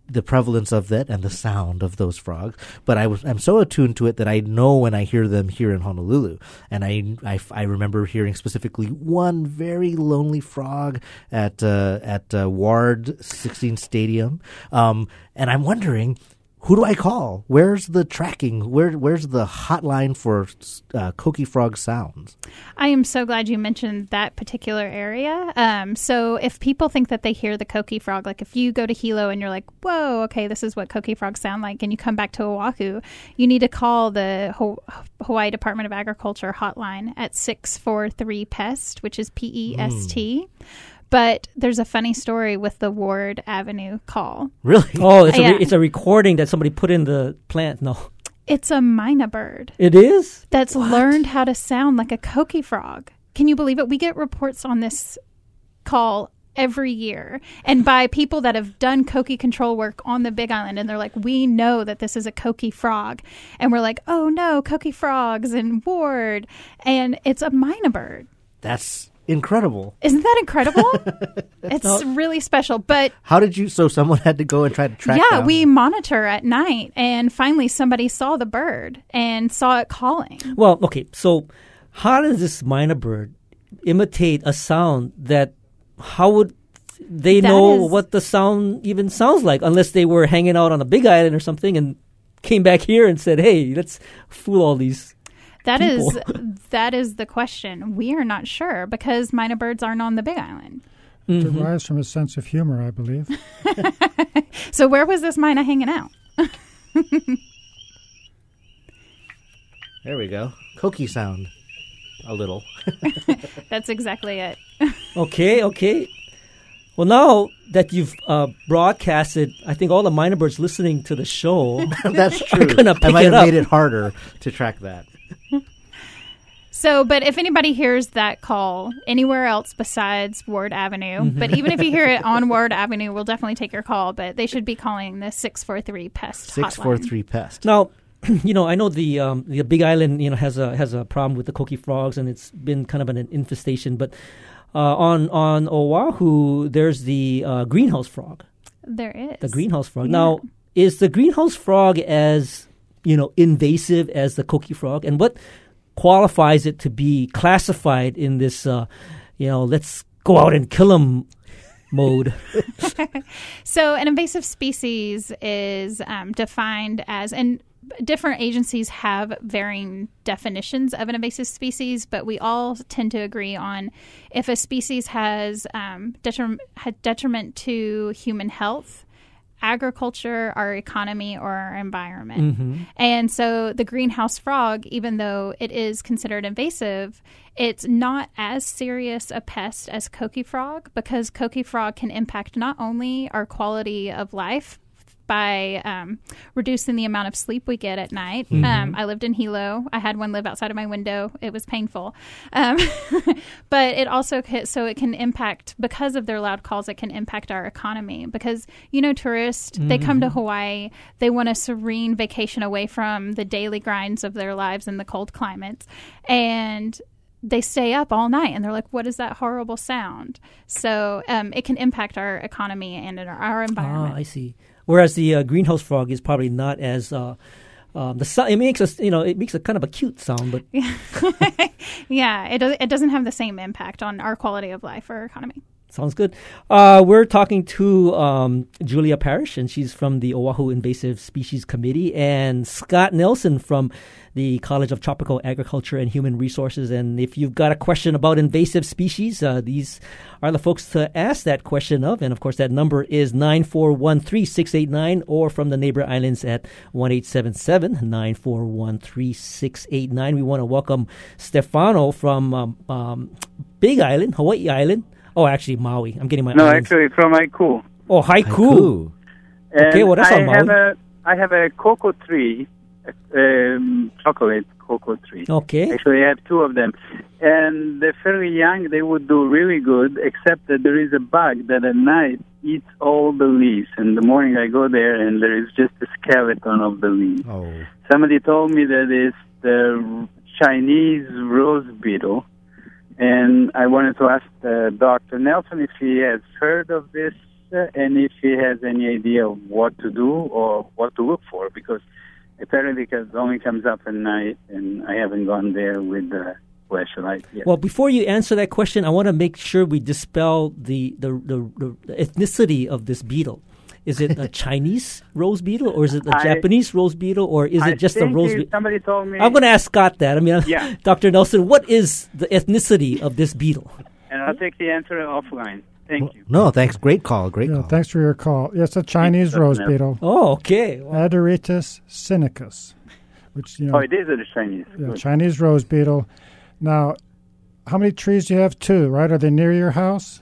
the prevalence of that and the sound of those frogs, but I was I'm so attuned to it that I know when I hear them here in Honolulu, and I I, I remember hearing specifically one very lonely frog at uh, at uh, Ward sixteen Stadium, um, and I'm wondering, who do I call? Where's the tracking? Where Where's the hotline for uh, Coqui frog sounds? I am so glad you mentioned that particular area. Um, so if people think that they hear the Coqui frog, like if you go to Hilo and you're like, whoa, okay, this is what Coqui frogs sound like, and you come back to Oahu, you need to call the Ho- Hawaii Department of Agriculture hotline at six four three PEST, which is P E S T. Mm. But there's a funny story with the Ward Avenue call. Really? Oh, it's, yeah. a re- it's a recording that somebody put in the plant. No. It's a myna bird. It is? That's What? learned how to sound like a Coqui frog. Can you believe it? We get reports on this call every year, and by people that have done Coqui control work on the Big Island, and they're like, we know that this is a Coqui frog. And we're like, oh no, Coqui frogs and Ward. And it's a myna bird. That's incredible. Isn't that incredible? It's really special. But how did you, so someone had to go and try to track yeah, down? we monitor at night, and finally somebody saw the bird and saw it calling. Well, okay, so how does this myna bird imitate a sound that, how would they That know is- what the sound even sounds like unless they were hanging out on a Big Island or something and came back here and said, hey, let's fool all these That people. is that is the question. We are not sure because myna birds aren't on the Big Island. Mm-hmm. Derives from a sense of humor, I believe. So where was this myna hanging out? There we go. Coqui sound. A little. That's exactly it. Okay, okay. Well, now that you've uh, broadcasted, I think all the myna birds listening to the show That's are true. going to pick I might it have up. made it harder to track that. So, but if anybody hears that call anywhere else besides Ward Avenue, Mm-hmm. but even if you hear it on Ward Avenue, we'll definitely take your call. But they should be calling the six four three PEST six four three PEST. Now, you know, I know the um, the Big Island, you know, has a has a problem with the Coqui frogs, and it's been kind of an infestation. But uh, on on Oahu, there's the uh, greenhouse frog. There is. The greenhouse frog. Yeah. Now, is the greenhouse frog as, you know, invasive as the Coqui frog? And what qualifies it to be classified in this, uh, you know, let's go out and kill them mode? So an invasive species is um, defined as, and different agencies have varying definitions of an invasive species, but we all tend to agree on if a species has um, detrim- had detriment to human health, agriculture, our economy, or our environment. Mm-hmm. And so the greenhouse frog, even though it is considered invasive, it's not as serious a pest as Coqui frog, because Coqui frog can impact not only our quality of life by um, reducing the amount of sleep we get at night. Mm-hmm. Um, I lived in Hilo. I had one live outside of my window. It was painful. Um, but it also, ca- so it can impact, because of their loud calls, it can impact our economy. Because, you know, tourists, Mm-hmm. they come to Hawaii, they want a serene vacation away from the daily grinds of their lives in the cold climates. And they stay up all night and they're like, what is that horrible sound? So um, it can impact our economy and our, our environment. Ah, I see. Whereas the uh, greenhouse frog is probably not as uh, um, the so- it makes us, you know, it makes a kind of a cute sound, but Yeah, it does, it doesn't have the same impact on our quality of life or economy. sounds good. Uh, we're talking to um, Julia Parrish, and she's from the Oahu Invasive Species Committee, and Scott Nelson from the College of Tropical Agriculture and Human Resources. And if you've got a question about invasive species, uh, these are the folks to ask that question of. And, of course, that number is nine four one three six eight nine, or from the neighbor islands at one eight seven seven nine four one three six eight nine. We want to welcome Stefano from um, um, Big Island, Hawaii Island. Oh, actually, Maui. I'm getting my No, islands. actually, from Haiku. Oh, haiku. And Okay, well, that's I on Maui. have a I have a cocoa tree, um, chocolate cocoa tree. Okay. Actually, I have two of them, and they're fairly young. They would do really good, except that there is a bug that at night eats all the leaves. In the morning, I go there, and there is just a skeleton of the leaves. Oh. Somebody told me that it's the Chinese rose beetle. And I wanted to ask uh, Doctor Nelson if he has heard of this uh, and if he has any idea of what to do or what to look for, because apparently it only comes up at night, and I haven't gone there with the flashlight yet. Well, before you answer that question, I want to make sure we dispel the, the, the, the ethnicity of this beetle. Is it a Chinese rose beetle, or is it a I, Japanese rose beetle, or is it I just a think rose he- beetle? Somebody told me. I'm going to ask Scott that. I mean, Yeah. Doctor Nelson, what is the ethnicity of this beetle? And I'll take the answer offline. Thank you. No, thanks. Great call. Great Yeah, call. thanks for your call. Yeah, it's a Chinese It rose doesn't have- beetle, Oh, okay. Well, Aderitus cynicus, which, you know, Oh, it is a Chinese. yeah, Good. Chinese rose beetle. Now, how many trees do you have? Two, right? Are they near your house?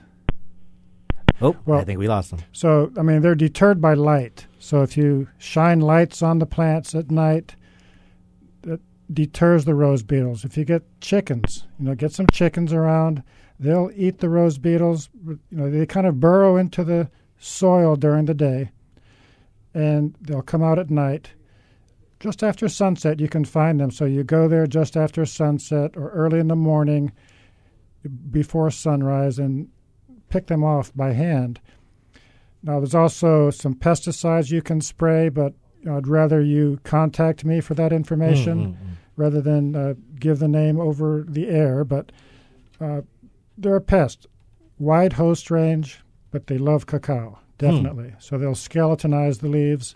Oh, Well- I think we lost them. So, I mean, they're deterred by light. So if you shine lights on the plants at night, that deters the rose beetles. If you get chickens, you know, get some chickens around, they'll eat the rose beetles. You know, they kind of burrow into the soil during the day, and they'll come out at night. Just after sunset, you can find them. So you go there just after sunset or early in the morning before sunrise and pick them off by hand. Now, there's also some pesticides you can spray, but you know, I'd rather you contact me for that information Mm, mm, mm. rather than uh, give the name over the air. But uh, they're a pest. Wide host range, but they love cacao, definitely. So they'll skeletonize the leaves.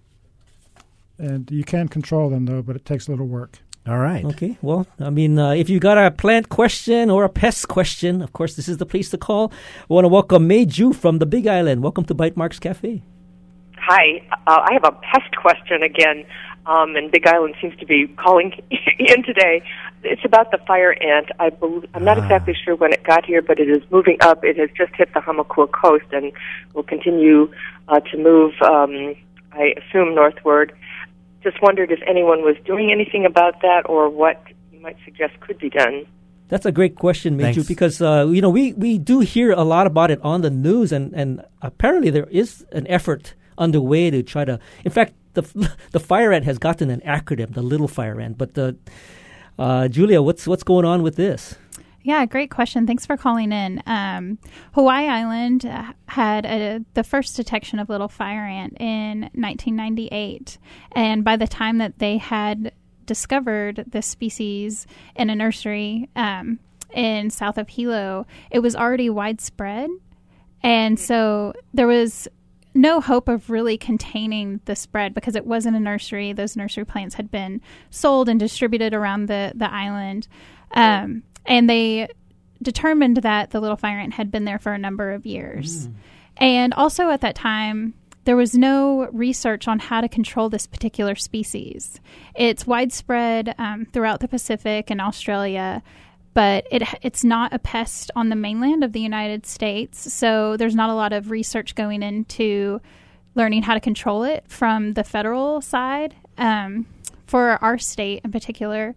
And you can control them, though, but it takes a little work. All right. okay. Well, I mean, uh, if you got a plant question or a pest question, of course, this is the place to call. I want to welcome May Ju from the Big Island. Welcome to Bite Marks Cafe. Hi, uh, I have a pest question again, um, and Big Island seems to be calling in today. It's about the fire ant. I bel I'm not Ah. exactly sure when it got here, but it is moving up. It has just hit the Hamakua coast and will continue uh, to move, um, I assume, northward. Just wondered if anyone was doing anything about that or what you might suggest could be done. That's a great question, Meiju, Thanks. because uh, you know we, we do hear a lot about it on the news, and, and apparently there is an effort underway to try to. In fact, the the fire ant has gotten an acronym, the little fire ant. But the uh, Julia, what's what's going on with this? Yeah, great question. Thanks for calling in. Um, Hawaii Island uh, had a, the first detection of little fire ant in nineteen ninety-eight. And by the time that they had discovered this species in a nursery um, in south of Hilo, it was already widespread. And so there was no hope of really containing the spread because it wasn't a nursery. Those nursery plants had been sold and distributed around the, the island. Um, and they determined that the little fire ant had been there for a number of years. Mm. And also at that time, there was no research on how to control this particular species. It's widespread um, throughout the Pacific and Australia, but it it's not a pest on the mainland of the United States. So there's not a lot of research going into learning how to control it from the federal side um, for our state in particular.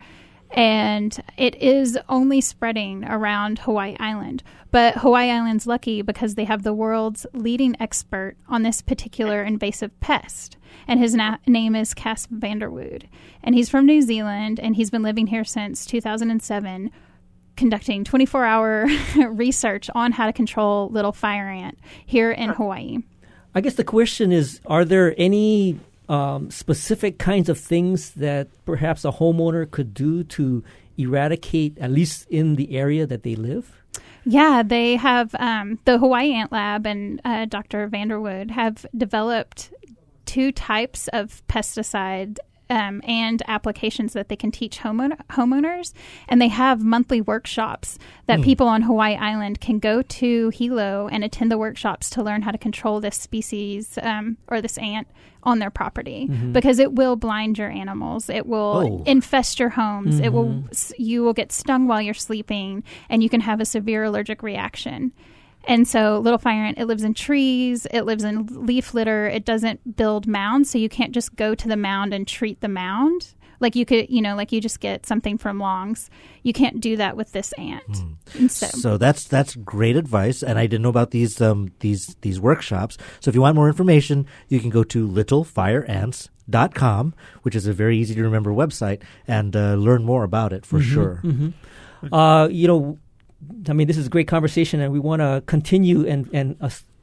And it is only spreading around Hawaii Island. But Hawaii Island's lucky because they have the world's leading expert on this particular invasive pest. And his na- name is Cass Vanderwood. And he's from New Zealand, and he's been living here since two thousand seven, conducting twenty-four hour research on how to control little fire ant here in Hawaii. I guess the question is, are there any Um, specific kinds of things that perhaps a homeowner could do to eradicate, at least in the area that they live? Yeah, they have um, the Hawaii Ant Lab and uh, Doctor Vanderwood have developed two types of pesticide um, and applications that they can teach homeowner, homeowners. And they have monthly workshops that mm. people on Hawaii Island can go to Hilo and attend the workshops to learn how to control this species um, or this ant on their property, mm-hmm. because it will blind your animals. It will oh. infest your homes. Mm-hmm. It will, you will get stung while you're sleeping, and you can have a severe allergic reaction. And so little fire ant, it lives in trees, it lives in leaf litter, it doesn't build mounds, so you can't just go to the mound and treat the mound. Like you could, you know, like you just get something from Long's. You can't do that with this ant. Mm. And so, so that's that's great advice, and I didn't know about these um these these workshops. So if you want more information, you can go to little fire ants dot com, which is a very easy to remember website, and uh, learn more about it for mm-hmm, sure. Mm-hmm. Uh, you know, I mean, this is a great conversation, and we want to continue and and uh,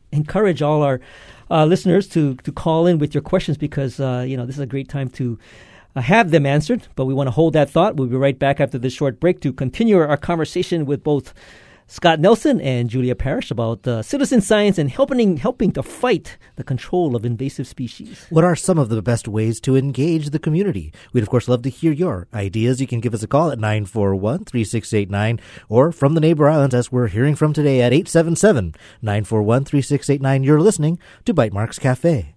encourage all our uh, listeners to, to call in with your questions because, uh, you know, this is a great time to uh, have them answered. But we want to hold that thought. We'll be right back after this short break to continue our conversation with both Scott Nelson and Julia Parrish about uh, citizen science and helping helping to fight the control of invasive species. What are some of the best ways to engage the community? We'd, of course, love to hear your ideas. You can give us a call at nine four one, three six eight nine or from the neighbor islands, as we're hearing from today, at eight seven seven, nine four one, three six eight nine. You're listening to Bytemarks Cafe.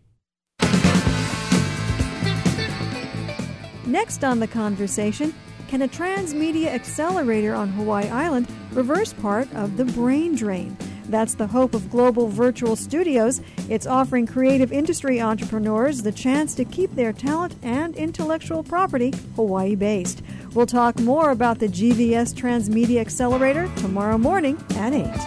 Next on The Conversation, can a transmedia accelerator on Hawaii Island reverse part of the brain drain? That's the hope of Global Virtual Studios. It's offering creative industry entrepreneurs the chance to keep their talent and intellectual property Hawaii-based. We'll talk more about the G V S Transmedia Accelerator tomorrow morning at eight.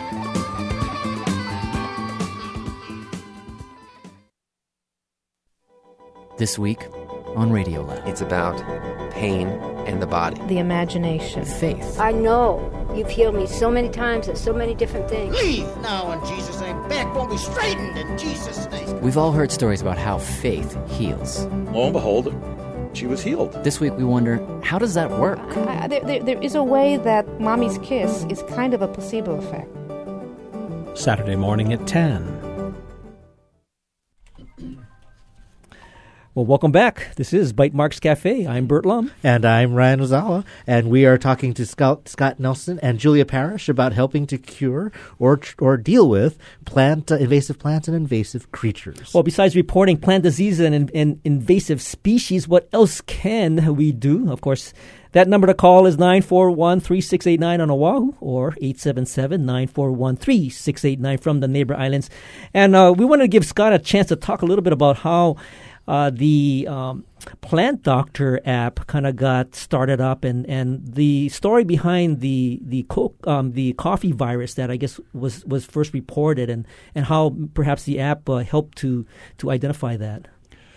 This week on Radiolab. It's about pain and the body. The imagination. Faith. I know. You've healed me so many times and so many different things. Leave now in Jesus' name. Back won't be straightened in Jesus' name. We've all heard stories about how faith heals. Lo and behold, she was healed. This week we wonder, how does that work? Uh, there, there, there is a way that Mommy's Kiss is kind of a placebo effect. Saturday morning at ten. Well, welcome back. This is Bytemarks Cafe. I'm Bert Lum. And I'm Ryan Ozawa. And we are talking to Scott, Scott Nelson and Julia Parrish about helping to cure or or deal with plant uh, invasive plants and invasive creatures. Well, besides reporting plant diseases and, and invasive species, what else can we do? Of course, that number to call is nine four one, three six eight nine on Oahu or eight seven seven, nine four one, three six eight nine from the neighbor islands. And uh, we want to give Scott a chance to talk a little bit about how Uh, the um, Plant Doctor app kind of got started up, and, and the story behind the the co- um, the coffee virus that I guess was, was first reported, and, and how perhaps the app uh, helped to to identify that.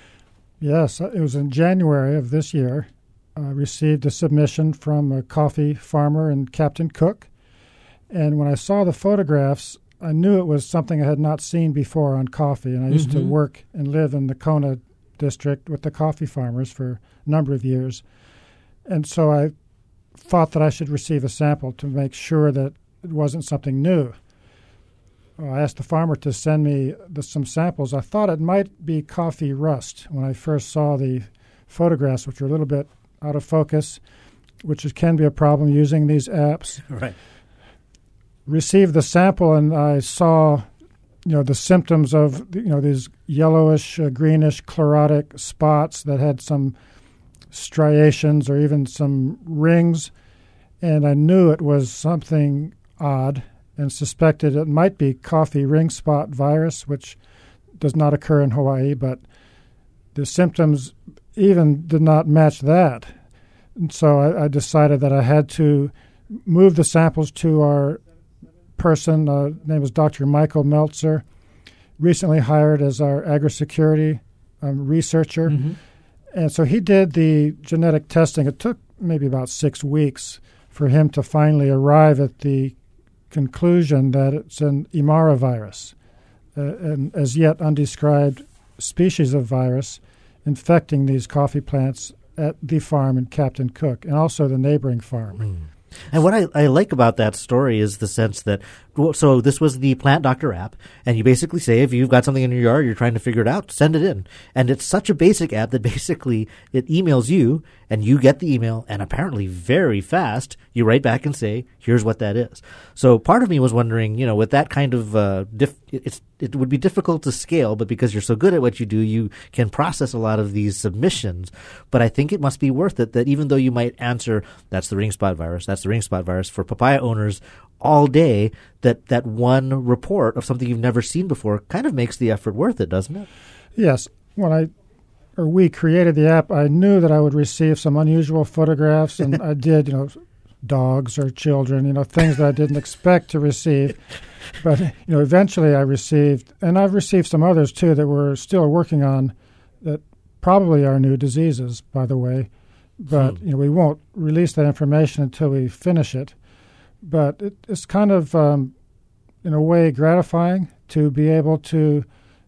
Yes, it was in January of this year. I received a submission from a coffee farmer in Captain Cook, and when I saw the photographs, I knew it was something I had not seen before on coffee, and I used mm-hmm. to work and live in the Kona district with the coffee farmers for a number of years. And so I thought that I should receive a sample to make sure that it wasn't something new. Well, I asked the farmer to send me the, some samples. I thought it might be coffee rust when I first saw the photographs, which were a little bit out of focus, which is, can be a problem using these apps. Right. Received the sample, and I saw you know, the symptoms of, you know, these yellowish, uh, greenish, chlorotic spots that had some striations or even some rings. And I knew it was something odd and suspected it might be coffee ring spot virus, which does not occur in Hawaii, but the symptoms even did not match that. And so I, I decided that I had to move the samples to our person, uh, name is Doctor Michael Meltzer, recently hired as our agri-security um, researcher. Mm-hmm. And so he did the genetic testing. It took maybe about six weeks for him to finally arrive at the conclusion that it's an Imara virus, uh, an as yet undescribed species of virus infecting these coffee plants at the farm in Captain Cook and also the neighboring farm. Mm. And what I, I like about that story is the sense that, so this was the Plant Doctor app, and you basically say if you've got something in your yard, you're trying to figure it out, send it in. And it's such a basic app that basically it emails you, and you get the email, and apparently very fast, you write back and say, here's what that is. So part of me was wondering, you know, with that kind of, uh, diff- it's it would be difficult to scale, but because you're so good at what you do, you can process a lot of these submissions. But I think it must be worth it that even though you might answer, that's the ring spot virus, that's the ring spot virus, for papaya owners all day, that, that one report of something you've never seen before kind of makes the effort worth it, doesn't it? Yes. When I or we created the app, I knew that I would receive some unusual photographs, and I did, you know, dogs or children, you know, things that I didn't expect to receive. But, you know, eventually I received, and I've received some others too that we're still working on that probably are new diseases, by the way. But, hmm. you know, we won't release that information until we finish it. But it, it's kind of, um, in a way, gratifying to be able to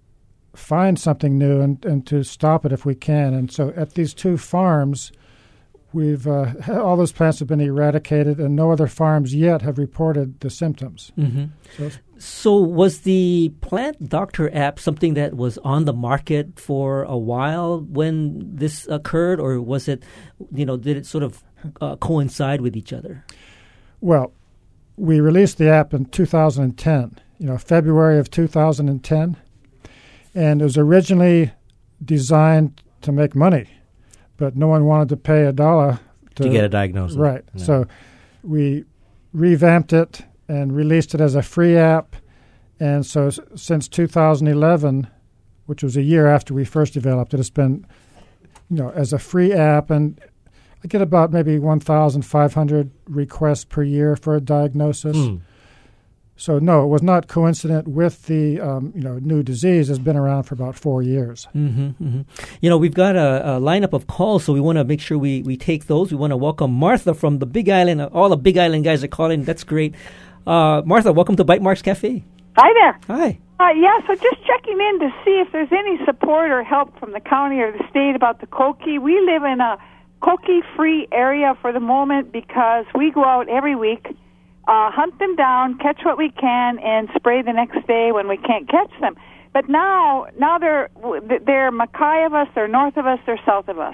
find something new and, and to stop it if we can. And so at these two farms, we've uh, all those plants have been eradicated, and no other farms yet have reported the symptoms. Mm-hmm. So, so was the Plant Doctor app something that was on the market for a while when this occurred, or was it, you know, did it sort of uh, coincide with each other? Well, we released the app in two thousand ten, you know, February of two thousand ten, and it was originally designed to make money, but no one wanted to pay a dollar to, to get a diagnosis. Right. Yeah. So we revamped it and released it as a free app. And so s- since two thousand eleven, which was a year after we first developed it, it's been, you know, as a free app. And I get about maybe one thousand five hundred requests per year for a diagnosis. Mm. So no, it was not coincident with the um, you know new disease. It's been around for about four years. Mm-hmm, mm-hmm. You know, we've got a, a lineup of calls, so we want to make sure we, we take those. We want to welcome Martha from the Big Island. All the Big Island guys are calling. That's great. Uh, Martha, welcome to Bite Marks Cafe. Hi there. Hi. Uh, yeah, so just checking in to see if there's any support or help from the county or the state about the koki. We live in a koki-free area for the moment because we go out every week, uh, hunt them down, catch what we can, and spray the next day when we can't catch them. But now, now they're they're Mackay of us, they're north of us, they're south of us,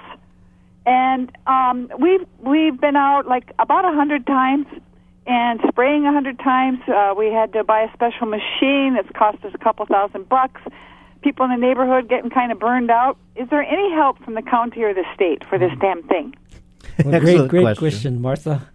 and um, we've we've been out like about a hundred times and spraying a hundred times. Uh, we had to buy a special machine that's cost us a couple thousand bucks. People in the neighborhood getting kind of burned out. Is there any help from the county or the state for this damn thing? Well, great, great question. question, Martha.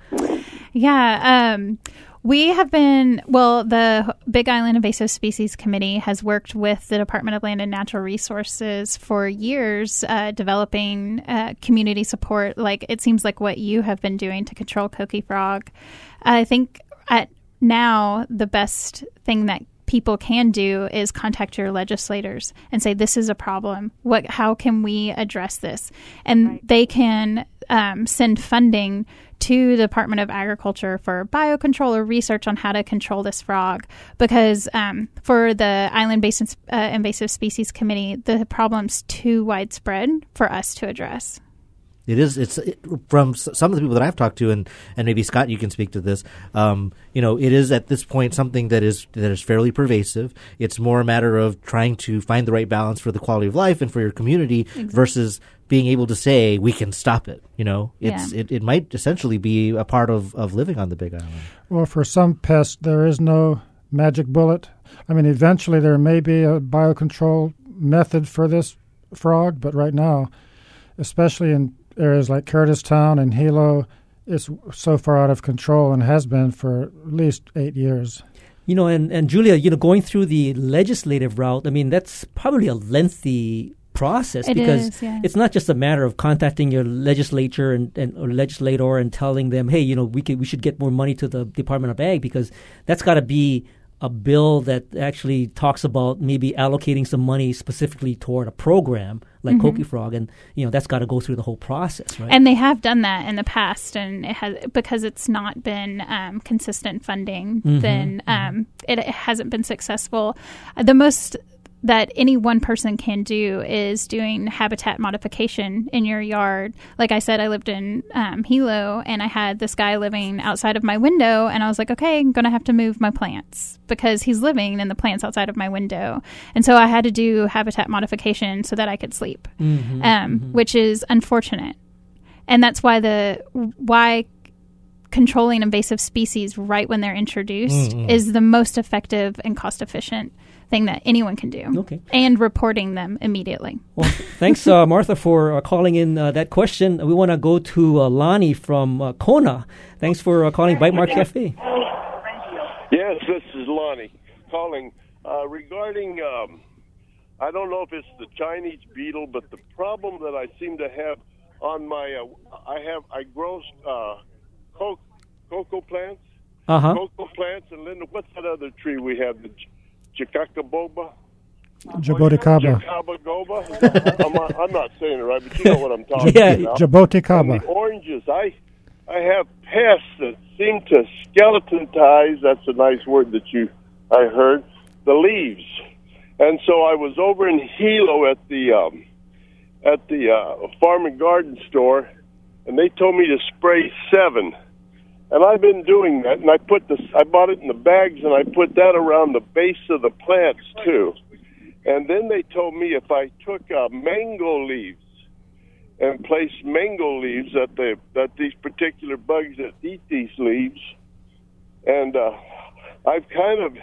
Yeah, um, we have been, well, the Big Island Invasive Species Committee has worked with the Department of Land and Natural Resources for years, uh, developing uh, community support, like it seems like what you have been doing to control coqui frog. I think at now the best thing that people can do is contact your legislators and say, this is a problem. What? How can we address this? And right. they can um, send funding to the Department of Agriculture for biocontrol or research on how to control this frog. Because um, for the Island Basin uh, Invasive Species Committee, the problem's too widespread for us to address. It is. It's it, from s- some of the people that I've talked to, and, and maybe Scott, you can speak to this. Um, you know, it is at this point something that is that is fairly pervasive. It's more a matter of trying to find the right balance for the quality of life and for your community exactly. versus being able to say we can stop it. You know, it's yeah. it, it might essentially be a part of, of living on the Big Island. Well, for some pests, there is no magic bullet. I mean, eventually there may be a biocontrol method for this frog, but right now, especially in areas like Curtistown and Hilo, it's so far out of control and has been for at least eight years. You know, and, and Julia, you know, going through the legislative route, I mean, that's probably a lengthy process it because is, yeah. it's not just a matter of contacting your legislature and, and or legislator and telling them, hey, you know, we could, we should get more money to the Department of Ag, because that's got to be a bill that actually talks about maybe allocating some money specifically toward a program like mm-hmm. coqui frog, and you know that's got to go through the whole process, right? And they have done that in the past, and it has because it's not been um, consistent funding. Mm-hmm. Then um, mm-hmm. it, it hasn't been successful. Uh, the most that any one person can do is doing habitat modification in your yard. Like I said, I lived in um, Hilo, and I had this guy living outside of my window, and I was like, okay, I'm going to have to move my plants because he's living in the plants outside of my window. And so I had to do habitat modification so that I could sleep, mm-hmm, um, mm-hmm. which is unfortunate. And that's why the why controlling invasive species right when they're introduced mm-hmm. is the most effective and cost-efficient thing that anyone can do. Okay. And reporting them immediately. Well, thanks, uh, Martha, for uh, calling in uh, that question. We want to go to uh, Lonnie from uh, Kona. Thanks for uh, calling Bite Mark Cafe. Yes, this is Lonnie calling uh, regarding, um, I don't know if it's the Chinese beetle, but the problem that I seem to have on my, uh, I have, I grow uh, co- cocoa plants, uh-huh. cocoa plants, and Linda, what's that other tree we have? The Chicakaboba? Jaboticaba. Jaboticaba. I'm, not, I'm not saying it right, but you know what I'm talking yeah, about. Jaboticaba. And the oranges. I I have pests that seem to skeletonize. That's a nice word that you I heard. The the leaves. And so I was over in Hilo at the um, at the uh, farm and garden store, and they told me to spray seven. And I've been doing that, and I put this. I bought it in the bags, and I put that around the base of the plants too. And then they told me if I took uh, mango leaves and placed mango leaves at the that these particular bugs that eat these leaves, and uh, I've kind of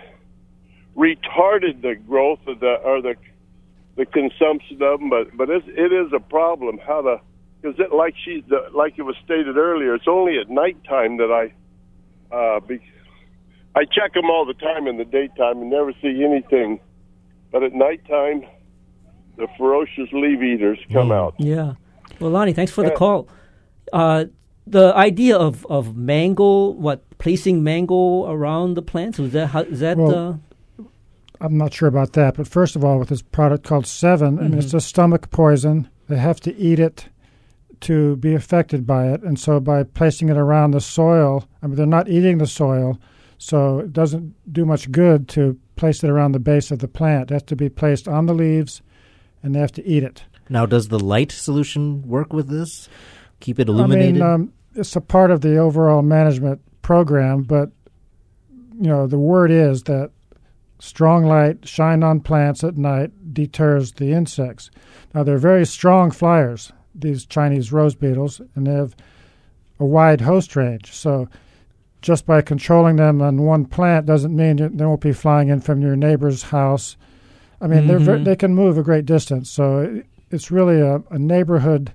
retarded the growth of the or the the consumption of them, but but it's, it is a problem how to. Because it, like she, like it was stated earlier, it's only at nighttime that I, uh, be, I check them all the time in the daytime and never see anything. But at nighttime, the ferocious leaf eaters come out. Yeah. Well, Lonnie, thanks for the call. Uh, the idea of, of mango, what placing mango around the plants, was that how, is that? Well, uh, I'm not sure about that, but first of all, with this product called Seven, mm-hmm. I mean, it's a stomach poison. They have to eat it to be affected by it, and so by placing it around the soil, I mean, they're not eating the soil, so it doesn't do much good to place it around the base of the plant. It has to be placed on the leaves, and they have to eat it. Now, does the light solution work with this? Keep it illuminated? I mean, um, it's a part of the overall management program, but, you know, the word is that strong light shined on plants at night deters the insects. Now, they're very strong flyers, these Chinese rose beetles, and they have a wide host range. So just by controlling them on one plant doesn't mean they won't be flying in from your neighbor's house. I mean, mm-hmm. they're, they can move a great distance. So it's really a, a neighborhood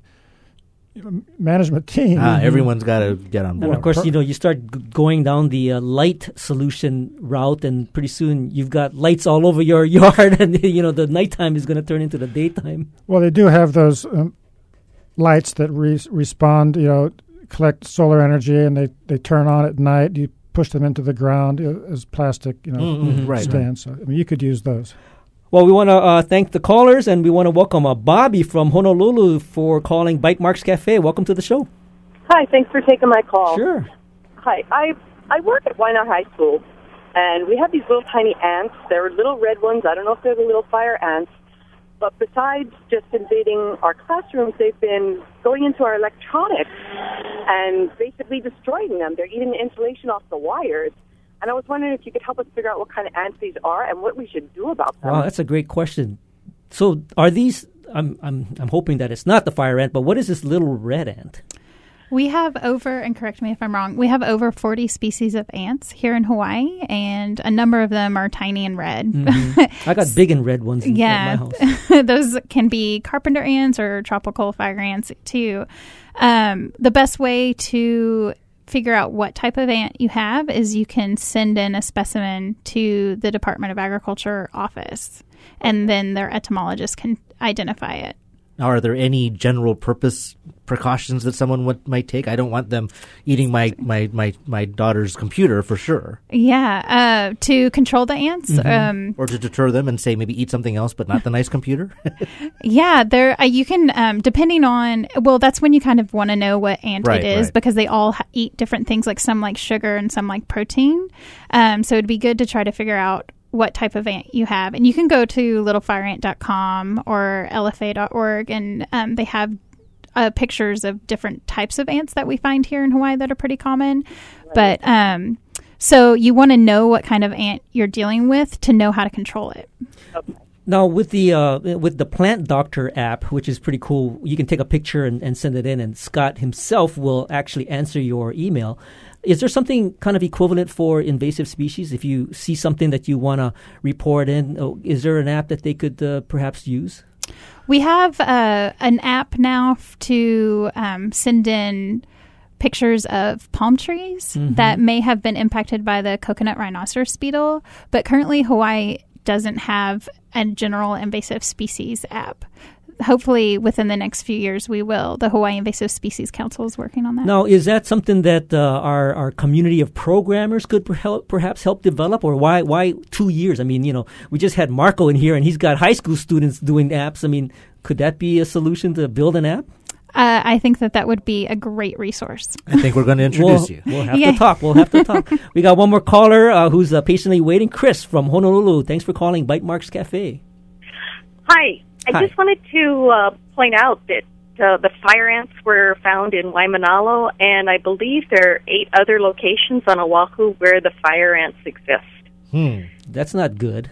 management team. Ah, everyone's got to get on board. And of course, you know, you start g- going down the uh, light solution route, and pretty soon you've got lights all over your yard, and you know the nighttime is going to turn into the daytime. Well, they do have those um, lights that re- respond, you know, collect solar energy, and they, they turn on at night. You push them into the ground uh, as plastic, you know, mm-hmm. right, stands. Right. So, I mean, you could use those. Well, we want to uh, thank the callers, and we want to welcome uh, Bobby from Honolulu for calling Bite Marks Cafe. Welcome to the show. Hi, thanks for taking my call. Sure. Hi, I I work at Wynot High School, and we have these little tiny ants. They're little red ones. I don't know if they're the little fire ants. But besides just invading our classrooms, they've been going into our electronics and basically destroying them. They're eating the insulation off the wires. And I was wondering if you could help us figure out what kind of ants these are and what we should do about them. Wow, that's a great question. So are these, I'm I'm I'm hoping that it's not the fire ant, but what is this little red ant? We have over, and correct me if I'm wrong, we have over forty species of ants here in Hawaii, and a number of them are tiny and red. Mm-hmm. I got big and red ones in, yeah, at my house. Those can be carpenter ants or tropical fire ants too. Um, the best way to figure out what type of ant you have is you can send in a specimen to the Department of Agriculture office, and then their entomologist can identify it. Now, are there any general purpose precautions that someone would, might take? I don't want them eating my, my, my, my daughter's computer for sure. Yeah, uh, to control the ants. Mm-hmm. Um, or to deter them and say maybe eat something else but not the nice computer? Yeah, there uh, you can, um, depending on, well, that's when you kind of want to know what ant right, it is right. because they all ha- eat different things, like some like sugar and some like protein. Um, so it'd be good to try to figure out what type of ant you have. And you can go to little fire ant dot com or L F A dot org, and um, they have uh, pictures of different types of ants that we find here in Hawaii that are pretty common. Right. But um, so you want to know what kind of ant you're dealing with to know how to control it. Okay. Now, with the uh, with the Plant Doctor app, which is pretty cool, you can take a picture and, and send it in, and Scott himself will actually answer your email. Is there something kind of equivalent for invasive species? If you see something that you want to report in, is there an app that they could uh, perhaps use? We have uh, an app now f- to um, send in pictures of palm trees mm-hmm. that may have been impacted by the coconut rhinoceros beetle, but currently Hawaii doesn't have a general invasive species app. Hopefully within the next few years we will. The Hawaii Invasive Species Council is working on that. Now, is that something that uh, our our community of programmers could per- help, perhaps help develop, or why why two years? I mean, you know, we just had Marco in here, and he's got high school students doing apps. I mean, could that be a solution to build an app? Uh, I think that that would be a great resource. I think we're going to introduce we'll, you. We'll have Yeah. to talk. We'll have to talk. We got one more caller uh, who's uh, patiently waiting. Chris from Honolulu. Thanks for calling Bite Marks Cafe. Hi. I Hi. just wanted to uh, point out that uh, the fire ants were found in Waimanalo, and I believe there are eight other locations on Oahu where the fire ants exist. Hmm. That's not good.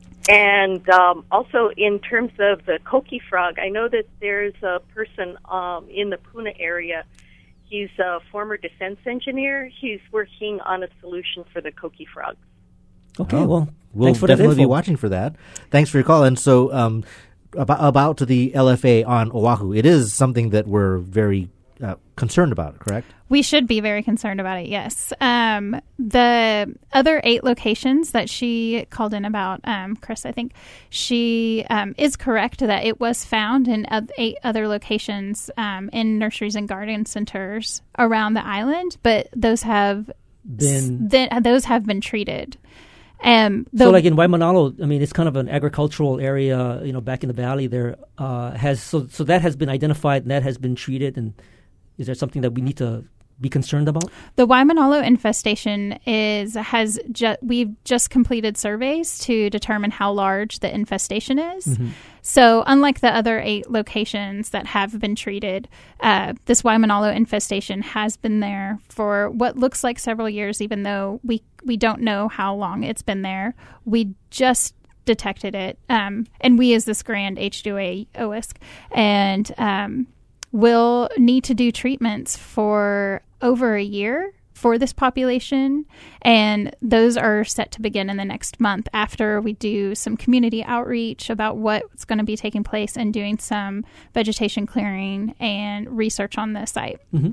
And um, also, in terms of the koki frog, I know that there's a person um, in the Puna area. He's a former defense engineer. He's working on a solution for the koki frogs. Okay, Oh, well, we'll thanks for that definitely be info. watching for that. Thanks for your call. And so, um, about about to the L F A on Oahu, it is something that we're very uh, concerned about. Correct? We should be very concerned about it, yes. Um, the other eight locations that she called in about, um, Chris, I think, she um, is correct that it was found in oth- eight other locations um, in nurseries and garden centers around the island, but those have Been- s- th- those have been treated. Um, So, the- like in Waimanalo, I mean, it's kind of an agricultural area, you know, back in the valley there. Uh, has so so that has been identified and that has been treated. And is there something that we need to be concerned about? The Waimanalo infestation is has ju- we've just completed surveys to determine how large the infestation is. Mm-hmm. So, unlike the other eight locations that have been treated, uh, this Waimanalo infestation has been there for what looks like several years, even though we we don't know how long it's been there. We just detected it, um, and we as this Grand H two A O I S C, and um, will need to do treatments for over a year for this population, and those are set to begin in the next month after we do some community outreach about what's going to be taking place and doing some vegetation clearing and research on the site. Mm-hmm.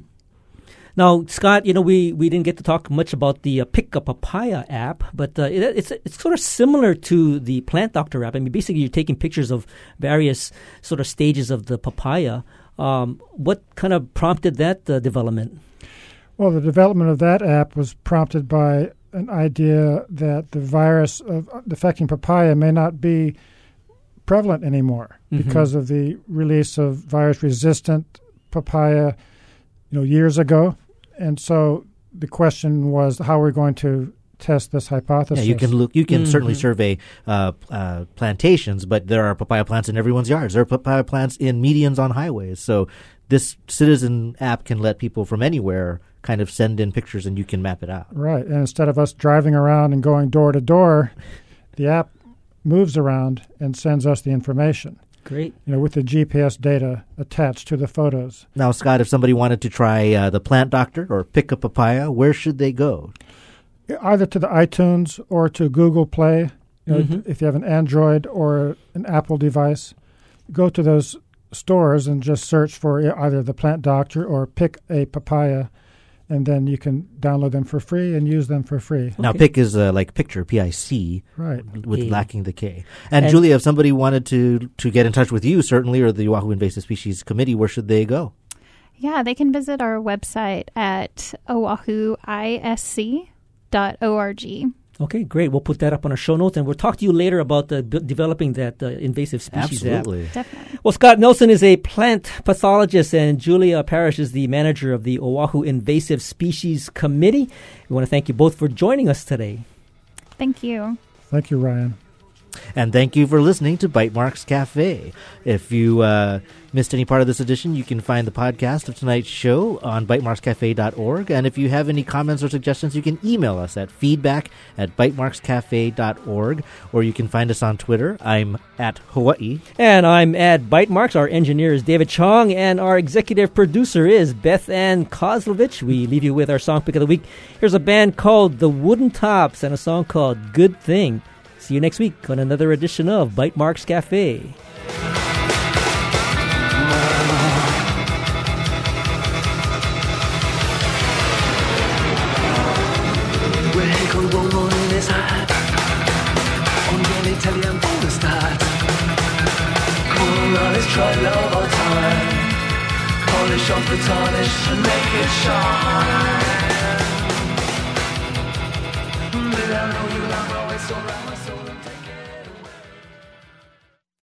Now, Scott, you know, we, we didn't get to talk much about the uh, Pick a Papaya app, but uh, it, it's it's sort of similar to the Plant Doctor app. I mean, basically, you're taking pictures of various sort of stages of the papaya. Um, what kind of prompted that uh, development? Well, the development of that app was prompted by an idea that the virus of affecting papaya may not be prevalent anymore Mhm. because of the release of virus-resistant papaya, you know, years ago. And so the question was, how are we going to test this hypothesis? Yeah, you can look. You can Mm-hmm. certainly survey uh, uh, plantations, but there are papaya plants in everyone's yards. There are papaya plants in medians on highways. So this citizen app can let people from anywhere kind of send in pictures, and you can map it out. Right. And instead of us driving around and going door to door, the app moves around and sends us the information. Great. You know, with the G P S data attached to the photos. Now, Scott, if somebody wanted to try uh, the Plant Doctor or Pick a Papaya, where should they go? Either to the iTunes or to Google Play. You know, Mhm. if you have an Android or an Apple device, go to those stores and just search for either the Plant Doctor or Pick a Papaya, and then you can download them for free and use them for free. Now, Pick is uh, like picture, P I C, Right. with Okay. lacking the K. And, And- Julia, if somebody wanted to, to get in touch with you, certainly, or the Oahu Invasive Species Committee, where should they go? Yeah, they can visit our website at oahu I S C dot org. Okay, great. We'll put that up on our show notes, and we'll talk to you later about uh, b- developing that uh, invasive species Absolutely. app. Definitely. Well, Scott Nelson is a plant pathologist, and Julia Parrish is the manager of the Oahu Invasive Species Committee. We want to thank you both for joining us today. Thank you. Thank you, Ryan. And thank you for listening to Bite Marks Cafe. If you uh, missed any part of this edition, you can find the podcast of tonight's show on bite marks cafe dot org. And if you have any comments or suggestions, you can email us at feedback at bite marks cafe dot org, or you can find us on Twitter. I'm at Hawaii. And I'm at Bite Marks. Our engineer is David Chong, and our executive producer is Beth Ann Kozlovich. We leave you with our song pick of the week. Here's a band called The Wooden Tops and a song called Good Thing. See you next week on another edition of Bite Marks Cafe. Polish off the tarnish and make it shine. But I know you love always so right.